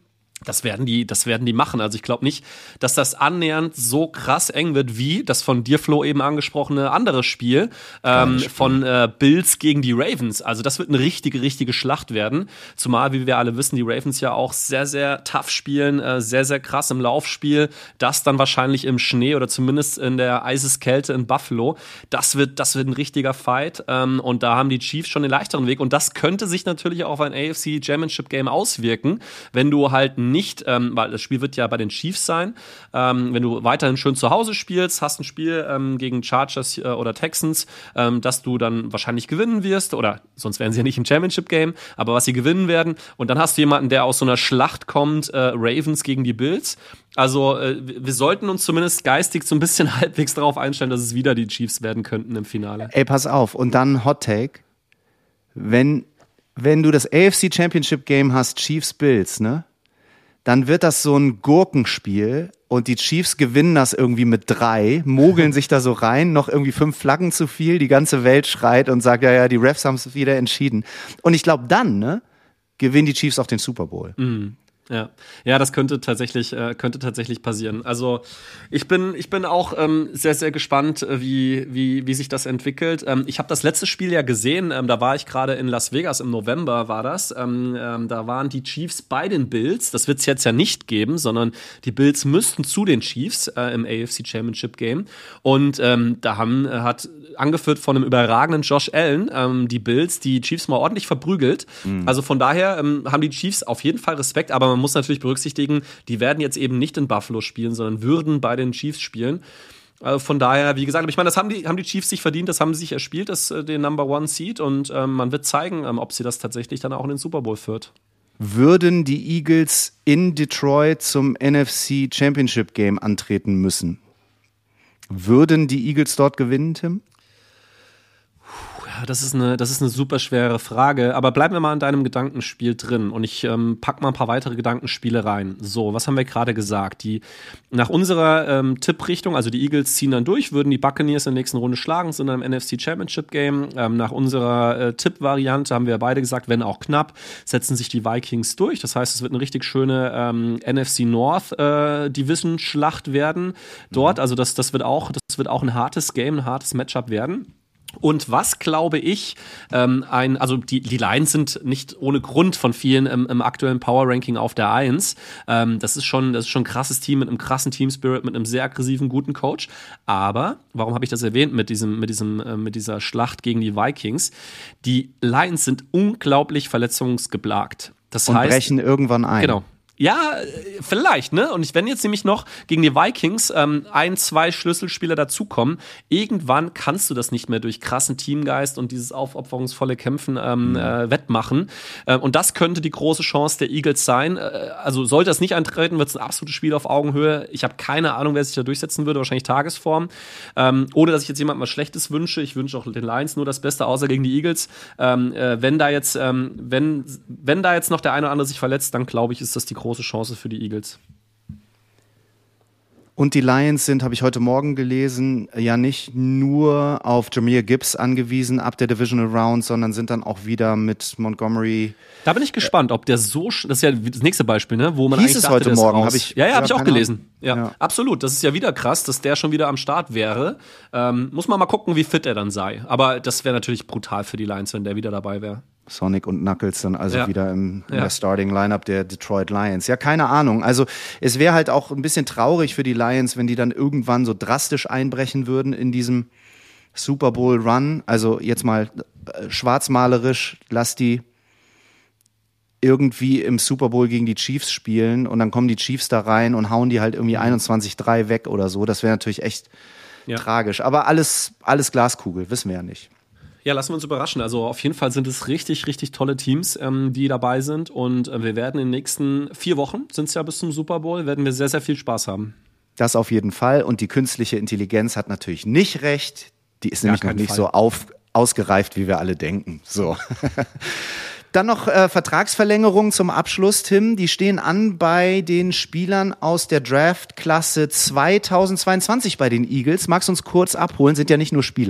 Das werden die, das werden die machen. Also ich glaube nicht, dass das annähernd so krass eng wird wie das von dir, Flo, eben angesprochene andere Spiel, ähm, Spiel. von äh, Bills gegen die Ravens. Also das wird eine richtige, richtige Schlacht werden. Zumal, wie wir alle wissen, die Ravens ja auch sehr, sehr tough spielen, äh, sehr, sehr krass im Laufspiel. Das dann wahrscheinlich im Schnee oder zumindest in der Eiseskälte in Buffalo. Das wird, das wird ein richtiger Fight. Ähm, und da haben die Chiefs schon den leichteren Weg. Und das könnte sich natürlich auch auf ein A F C Championship Game auswirken, wenn du halt nicht, ähm, weil das Spiel wird ja bei den Chiefs sein, ähm, wenn du weiterhin schön zu Hause spielst, hast ein Spiel ähm, gegen Chargers äh, oder Texans, ähm, dass du dann wahrscheinlich gewinnen wirst, oder sonst wären sie ja nicht im Championship-Game, aber was sie gewinnen werden, und dann hast du jemanden, der aus so einer Schlacht kommt, äh, Ravens gegen die Bills. Also äh, wir sollten uns zumindest geistig so ein bisschen halbwegs darauf einstellen, dass es wieder die Chiefs werden könnten im Finale. Ey, pass auf, und dann Hot Take, wenn, wenn du das A F C Championship Game hast, Chiefs-Bills, ne? Dann wird das so ein Gurkenspiel und die Chiefs gewinnen das irgendwie mit drei, mogeln sich da so rein, noch irgendwie fünf Flaggen zu viel, die ganze Welt schreit und sagt, ja, ja, die Refs haben es wieder entschieden. Und ich glaube dann, ne, gewinnen die Chiefs auch den Super Bowl. Mhm. Ja, ja, das könnte tatsächlich, äh, könnte tatsächlich passieren. Also ich bin, ich bin auch ähm, sehr, sehr gespannt, wie, wie, wie sich das entwickelt. Ähm, ich habe das letzte Spiel ja gesehen. Ähm, da war ich gerade in Las Vegas im November, war das. Ähm, ähm, da waren die Chiefs bei den Bills. Das wird es jetzt ja nicht geben, sondern die Bills müssten zu den Chiefs äh, im A F C Championship Game. Und ähm, da haben äh, hat angeführt von einem überragenden Josh Allen ähm, die Bills die Chiefs mal ordentlich verprügelt. Mhm. Also von daher ähm, haben die Chiefs auf jeden Fall Respekt, aber man muss natürlich berücksichtigen, die werden jetzt eben nicht in Buffalo spielen, sondern würden bei den Chiefs spielen. Also von daher, wie gesagt, ich meine, das haben die, haben die Chiefs sich verdient, das haben sie sich erspielt, das, den Number One Seed, und ähm, man wird zeigen, ähm, ob sie das tatsächlich dann auch in den Super Bowl führt. Würden die Eagles in Detroit zum N F C Championship Game antreten müssen? Würden die Eagles dort gewinnen, Tim? Das ist eine, das ist eine super schwere Frage, aber bleiben wir mal in deinem Gedankenspiel drin und ich ähm, pack mal ein paar weitere Gedankenspiele rein. So, was haben wir gerade gesagt? Die, nach unserer ähm, Tipprichtung, also die Eagles ziehen dann durch, würden die Buccaneers in der nächsten Runde schlagen, sind dann im N F C Championship Game. Ähm, nach unserer äh, Tippvariante haben wir beide gesagt, wenn auch knapp, setzen sich die Vikings durch. Das heißt, es wird eine richtig schöne ähm, N F C North äh, Division Schlacht werden dort. Mhm. Also das, das wird auch, das wird auch ein hartes Game, ein hartes Matchup werden. Und was, glaube ich, ähm, ein, also die, die Lions sind nicht ohne Grund von vielen im, im aktuellen Power-Ranking auf der Eins. Ähm, das ist schon, das ist schon ein krasses Team mit einem krassen Team-Spirit, mit einem sehr aggressiven, guten Coach. Aber, warum habe ich das erwähnt mit diesem, mit diesem, äh, mit dieser Schlacht gegen die Vikings? Die Lions sind unglaublich verletzungsgeplagt. Das Und heißt, brechen irgendwann ein. Genau. Ja, vielleicht, ne? Und wenn jetzt nämlich noch gegen die Vikings ähm, ein, zwei Schlüsselspieler dazukommen, irgendwann kannst du das nicht mehr durch krassen Teamgeist und dieses aufopferungsvolle Kämpfen ähm, mhm. äh, wettmachen. Äh, und das könnte die große Chance der Eagles sein. Äh, also sollte das nicht eintreten, wird es ein absolutes Spiel auf Augenhöhe. Ich habe keine Ahnung, wer sich da durchsetzen würde, wahrscheinlich Tagesform. Ähm, ohne, dass ich jetzt jemandem was Schlechtes wünsche. Ich wünsche auch den Lions nur das Beste, außer gegen die Eagles. Ähm, äh, wenn da jetzt, ähm, wenn, wenn da jetzt noch der eine oder andere sich verletzt, dann glaube ich, ist das die große Chance für die Eagles. Und die Lions sind, habe ich heute Morgen gelesen, ja nicht nur auf Jahmyr Gibbs angewiesen ab der Divisional Round, sondern sind dann auch wieder mit Montgomery. Da bin ich gespannt, ob der so, das ist ja das nächste Beispiel, ne, wo man Hieß eigentlich es dachte, heute der ist Morgen, raus. habe ich. Ja, ja, habe ich auch gelesen. Ja, ja, absolut. Das ist ja wieder krass, dass der schon wieder am Start wäre. Ähm, muss man mal gucken, wie fit er dann sei. Aber das wäre natürlich brutal für die Lions, wenn der wieder dabei wäre. Sonic und Knuckles dann also ja. wieder im, in ja. der Starting-Lineup der Detroit Lions. Ja, keine Ahnung. Also es wäre halt auch ein bisschen traurig für die Lions, wenn die dann irgendwann so drastisch einbrechen würden in diesem Super Bowl-Run. Also jetzt mal äh, schwarzmalerisch, lass die irgendwie im Super Bowl gegen die Chiefs spielen und dann kommen die Chiefs da rein und hauen die halt irgendwie einundzwanzig drei weg oder so. Das wäre natürlich echt ja. tragisch. Aber alles, alles Glaskugel, wissen wir ja nicht. Ja, lassen wir uns überraschen. Also auf jeden Fall sind es richtig, richtig tolle Teams, ähm, die dabei sind. Und äh, wir werden in den nächsten vier Wochen, sind es ja bis zum Super Bowl, werden wir sehr, sehr viel Spaß haben. Das auf jeden Fall. Und die künstliche Intelligenz hat natürlich nicht recht. Die ist nämlich noch nicht Fall. so auf, ausgereift, wie wir alle denken. So. Dann noch äh, Vertragsverlängerungen zum Abschluss, Tim. Die stehen an bei den Spielern aus der Draft-Klasse zweitausendzweiundzwanzig bei den Eagles. Magst du uns kurz abholen? Sind ja nicht nur Spieler.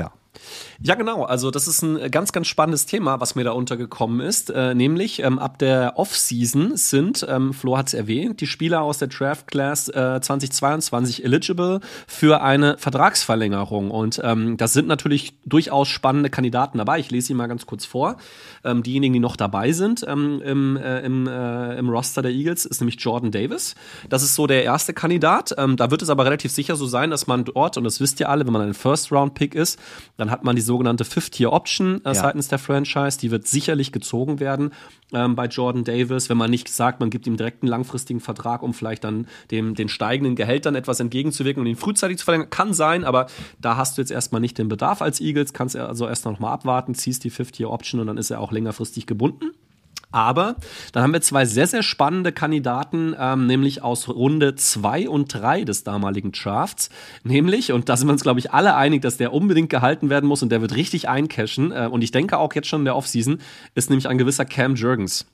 Ja, genau. Also das ist ein ganz, ganz spannendes Thema, was mir da untergekommen ist. Äh, nämlich ähm, ab der Off-Season sind, ähm, Flo hat es erwähnt, die Spieler aus der Draft Class äh, zwanzig zweiundzwanzig eligible für eine Vertragsverlängerung. Und ähm, das sind natürlich durchaus spannende Kandidaten dabei. Ich lese sie mal ganz kurz vor. Ähm, diejenigen, die noch dabei sind ähm, im, äh, im, äh, im Roster der Eagles, ist nämlich Jordan Davis. Das ist so der erste Kandidat. Ähm, da wird es aber relativ sicher so sein, dass man dort, und das wisst ihr alle, wenn man ein First-Round-Pick ist, dann hat man die sogenannte Fifth-Year-Option äh, ja. seitens der Franchise. Die wird sicherlich gezogen werden ähm, bei Jordan Davis, wenn man nicht sagt, man gibt ihm direkt einen langfristigen Vertrag, um vielleicht dann dem, den steigenden Gehältern etwas entgegenzuwirken und ihn frühzeitig zu verlängern. Kann sein, aber da hast du jetzt erstmal nicht den Bedarf als Eagles, kannst also erst noch mal abwarten, ziehst die Fifth-Year-Option und dann ist er auch längerfristig gebunden. Aber dann haben wir zwei sehr, sehr spannende Kandidaten, ähm, nämlich aus Runde zwei und drei des damaligen Drafts. Nämlich, und da sind wir uns, glaube ich, alle einig, dass der unbedingt gehalten werden muss und der wird richtig eincashen. Äh, und ich denke auch jetzt schon in der Offseason, ist nämlich ein gewisser Cam Jurgens.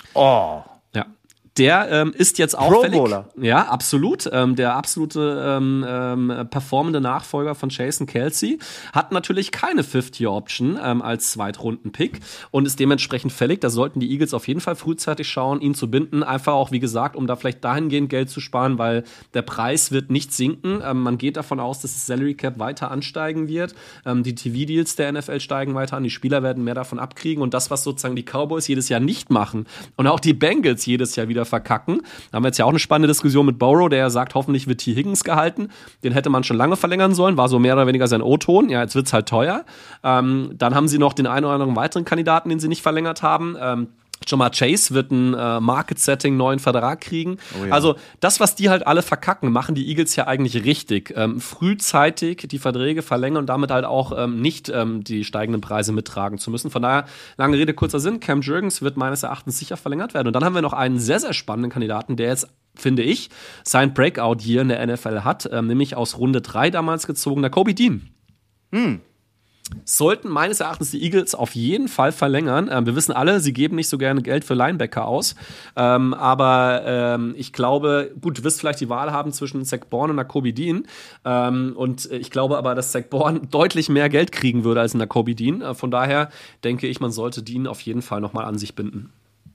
Oh. Ja. Der ähm, ist jetzt auch Pro Bowler. Ja, absolut. Ähm, der absolute ähm, ähm, performende Nachfolger von Jason Kelce hat natürlich keine Fifth-Year-Option ähm, als Zweitrunden-Pick und ist dementsprechend fällig. Da sollten die Eagles auf jeden Fall frühzeitig schauen, ihn zu binden. Einfach auch, wie gesagt, um da vielleicht dahingehend Geld zu sparen, weil der Preis wird nicht sinken. Ähm, man geht davon aus, dass das Salary Cap weiter ansteigen wird. Ähm, die T V-Deals der N F L steigen weiter an. Die Spieler werden mehr davon abkriegen. Und das, was sozusagen die Cowboys jedes Jahr nicht machen und auch die Bengals jedes Jahr wieder verkacken. Da haben wir jetzt ja auch eine spannende Diskussion mit Burrow, der ja sagt, hoffentlich wird T. Higgins gehalten. Den hätte man schon lange verlängern sollen, war so mehr oder weniger sein O-Ton. Ja, jetzt wird's halt teuer. Ähm, dann haben sie noch den einen oder anderen weiteren Kandidaten, den sie nicht verlängert haben. Ähm, Jamar Chase wird einen äh, Market-Setting neuen Vertrag kriegen. Oh ja. Also das, was die halt alle verkacken, machen die Eagles ja eigentlich richtig. Ähm, frühzeitig die Verträge verlängern und damit halt auch ähm, nicht ähm, die steigenden Preise mittragen zu müssen. Von daher, lange Rede, kurzer Sinn, Cam Jurgens wird meines Erachtens sicher verlängert werden. Und dann haben wir noch einen sehr, sehr spannenden Kandidaten, der jetzt, finde ich, sein Breakout hier in der N F L hat, ähm, nämlich aus Runde drei damals gezogener Kobe Dean. Hm. Sollten meines Erachtens die Eagles auf jeden Fall verlängern. Ähm, wir wissen alle, sie geben nicht so gerne Geld für Linebacker aus. Ähm, aber ähm, ich glaube, gut, du wirst vielleicht die Wahl haben zwischen Zach Bourne und Nakobe Dean. Ähm, und ich glaube aber, dass Zach Bourne deutlich mehr Geld kriegen würde als Nakobe Dean. Äh, von daher denke ich, man sollte Dean auf jeden Fall nochmal an sich binden.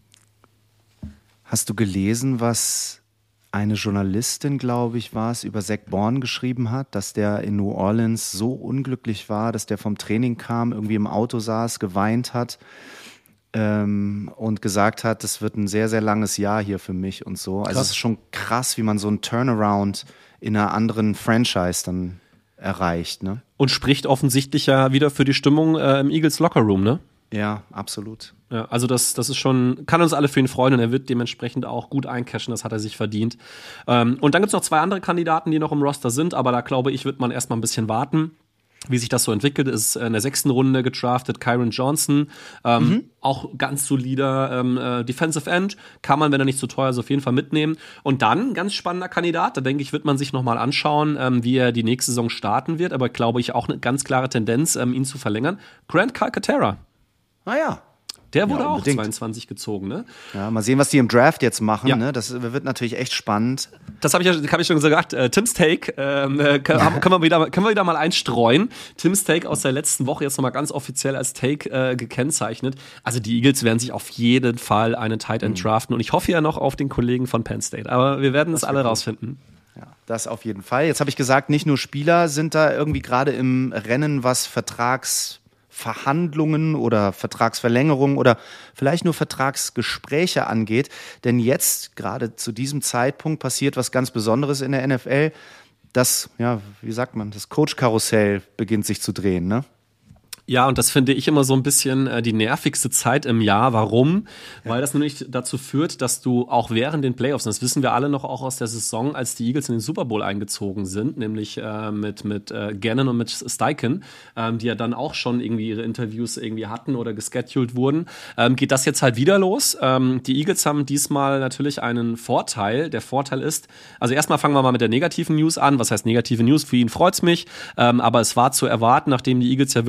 Hast du gelesen, was eine Journalistin, glaube ich, war es, über Zach Bourne geschrieben hat, dass der in New Orleans so unglücklich war, dass der vom Training kam, irgendwie im Auto saß, geweint hat ähm, und gesagt hat, das wird ein sehr, sehr langes Jahr hier für mich und so. Also es ist schon krass, wie man so einen Turnaround in einer anderen Franchise dann erreicht, ne? Und spricht offensichtlich ja wieder für die Stimmung äh, im Eagles Lockerroom, ne? Ja, absolut. Ja, also das, das ist schon, kann uns alle für ihn freuen und er wird dementsprechend auch gut eincashen, das hat er sich verdient. Ähm, und dann gibt's noch zwei andere Kandidaten, die noch im Roster sind, aber da glaube ich, wird man erstmal ein bisschen warten, wie sich das so entwickelt. Ist in der sechsten Runde gedraftet Kyron Johnson, ähm, mhm. auch ganz solider ähm, äh, Defensive End, kann man, wenn er nicht zu teuer ist, auf jeden Fall mitnehmen. Und dann, ganz spannender Kandidat, da denke ich, wird man sich nochmal anschauen, ähm, wie er die nächste Saison starten wird, aber glaube ich auch eine ganz klare Tendenz, ähm, ihn zu verlängern. Grant Calcaterra. Ah ja. Der wurde ja, auch zweiundzwanzig gezogen, ne? Ja, mal sehen, was die im Draft jetzt machen, ja. ne? Das wird natürlich echt spannend. Das habe ich ja hab ich schon gesagt. Äh, Tim's Take, ähm, äh, können, können, wir wieder, können wir wieder mal einstreuen. Tim's Take aus der letzten Woche jetzt nochmal ganz offiziell als Take äh, gekennzeichnet. Also die Eagles werden sich auf jeden Fall einen Tight End mhm. draften und ich hoffe ja noch auf den Kollegen von Penn State. Aber wir werden es alle gut. rausfinden. Ja, das auf jeden Fall. Jetzt habe ich gesagt, nicht nur Spieler sind da irgendwie gerade im Rennen, was Vertrags Verhandlungen oder Vertragsverlängerungen oder vielleicht nur Vertragsgespräche angeht. Denn jetzt, gerade zu diesem Zeitpunkt, passiert was ganz Besonderes in der N F L. Das, ja, wie sagt man, das Coach-Karussell beginnt sich zu drehen, ne? Ja, und das finde ich immer so ein bisschen äh, die nervigste Zeit im Jahr. Warum? Ja. Weil das nämlich dazu führt, dass du auch während den Playoffs, und das wissen wir alle noch auch aus der Saison, als die Eagles in den Super Bowl eingezogen sind, nämlich äh, mit mit äh, Gannon und mit Steichen, ähm, die ja dann auch schon irgendwie ihre Interviews irgendwie hatten oder gescheduled wurden, ähm, geht das jetzt halt wieder los. Ähm, die Eagles haben diesmal natürlich einen Vorteil. Der Vorteil ist, also erstmal fangen wir mal mit der negativen News an. Was heißt negative News? Für ihn freut's mich, ähm, aber es war zu erwarten, nachdem die Eagles ja wirklich eine super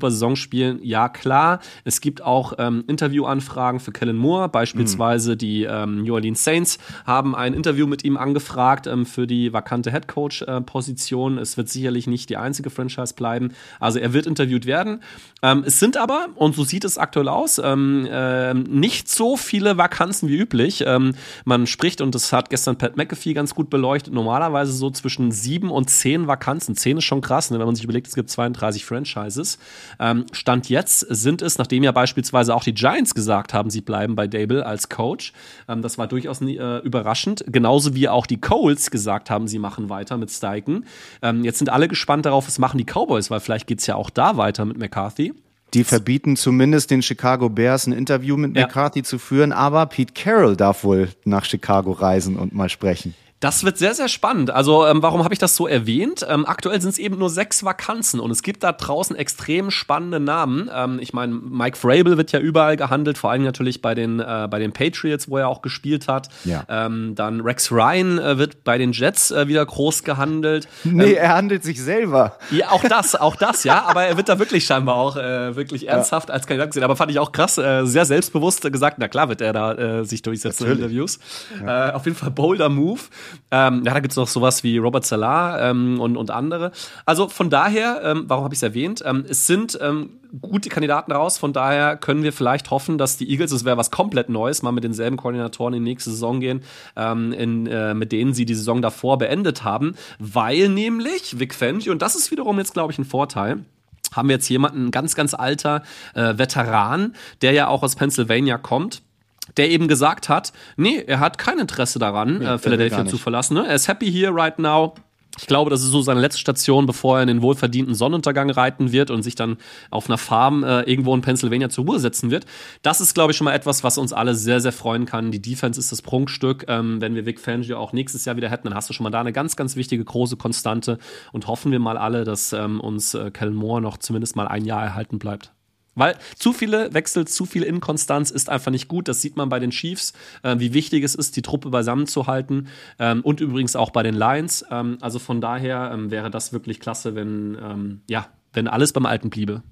super Saison spielen? Ja, klar. Es gibt auch ähm, Interviewanfragen für Kellen Moore. Beispielsweise mhm. die ähm, New Orleans Saints haben ein Interview mit ihm angefragt ähm, für die vakante Headcoach-Position. Äh, es wird sicherlich nicht die einzige Franchise bleiben. Also er wird interviewt werden. Ähm, es sind aber, und so sieht es aktuell aus, ähm, äh, nicht so viele Vakanzen wie üblich. Ähm, man spricht, und das hat gestern Pat McAfee ganz gut beleuchtet, normalerweise so zwischen sieben und zehn Vakanzen. Zehn ist schon krass, ne, wenn man sich überlegt, es gibt zweiunddreißig Franchises. Ähm, Stand jetzt sind es, nachdem ja beispielsweise auch die Giants gesagt haben, sie bleiben bei Dable als Coach. Ähm, das war durchaus nie, äh, überraschend. Genauso wie auch die Colts gesagt haben, sie machen weiter mit Steichen. Ähm, jetzt sind alle gespannt darauf, was machen die Cowboys, weil vielleicht geht es ja auch da weiter mit McCarthy. Die verbieten zumindest den Chicago Bears ein Interview mit ja. McCarthy zu führen, aber Pete Carroll darf wohl nach Chicago reisen und mal sprechen. Das wird sehr, sehr spannend. Also ähm, warum habe ich das so erwähnt? Ähm, aktuell sind es eben nur sechs Vakanzen und es gibt da draußen extrem spannende Namen. Ähm, ich meine, Mike Vrabel wird ja überall gehandelt, vor allem natürlich bei den, äh, bei den Patriots, wo er auch gespielt hat. Ja. Ähm, dann Rex Ryan äh, wird bei den Jets äh, wieder groß gehandelt. Nee, ähm, er handelt sich selber. Ja, auch das, auch das, ja. Aber er wird da wirklich scheinbar auch äh, wirklich ernsthaft ja. als Kandidat gesehen. Aber fand ich auch krass, äh, sehr selbstbewusst gesagt, na klar wird er da äh, sich durchsetzen natürlich. In Interviews. Ja. Äh, auf jeden Fall bolder Move. Ähm, ja, da gibt es noch sowas wie Robert Salah ähm, und, und andere. Also von daher, ähm, warum habe ich es erwähnt? Ähm, es sind ähm, gute Kandidaten raus, von daher können wir vielleicht hoffen, dass die Eagles, das wäre was komplett Neues, mal mit denselben Koordinatoren in die nächste Saison gehen, ähm, in, äh, mit denen sie die Saison davor beendet haben, weil nämlich Vic Fangio, und das ist wiederum jetzt, glaube ich, ein Vorteil, haben wir jetzt jemanden, ein ganz, ganz alter äh, Veteran, der ja auch aus Pennsylvania kommt, der eben gesagt hat, nee, er hat kein Interesse daran, ja, äh, Philadelphia zu verlassen. Ne? Er ist happy here right now. Ich glaube, das ist so seine letzte Station, bevor er in den wohlverdienten Sonnenuntergang reiten wird und sich dann auf einer Farm äh, irgendwo in Pennsylvania zur Ruhe setzen wird. Das ist, glaube ich, schon mal etwas, was uns alle sehr, sehr freuen kann. Die Defense ist das Prunkstück. Ähm, wenn wir Vic Fangio auch nächstes Jahr wieder hätten, dann hast du schon mal da eine ganz, ganz wichtige, große Konstante. Und hoffen wir mal alle, dass ähm, uns äh, Kellen Moore noch zumindest mal ein Jahr erhalten bleibt. Weil zu viele Wechsel, zu viel Inkonstanz ist einfach nicht gut. Das sieht man bei den Chiefs, äh, wie wichtig es ist, die Truppe beisammen zu halten. Ähm, und übrigens auch bei den Lions. Ähm, also von daher ähm, wäre das wirklich klasse, wenn, ähm, ja, wenn alles beim Alten bliebe.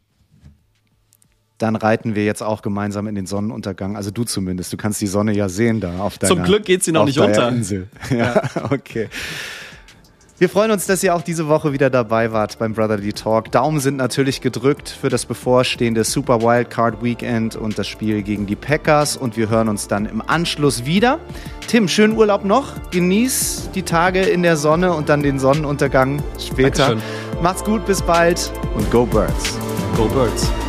Dann reiten wir jetzt auch gemeinsam in den Sonnenuntergang. Also du zumindest. Du kannst die Sonne ja sehen da auf deiner Zum Glück geht sie noch nicht unter. Insel. Ja, ja, okay. Wir freuen uns, dass ihr auch diese Woche wieder dabei wart beim Brotherly Talk. Daumen sind natürlich gedrückt für das bevorstehende Super Wildcard Weekend und das Spiel gegen die Packers. Und wir hören uns dann im Anschluss wieder. Tim, schönen Urlaub noch. Genieß die Tage in der Sonne und dann den Sonnenuntergang später. Dankeschön. Macht's gut, bis bald und Go Birds. Go Birds.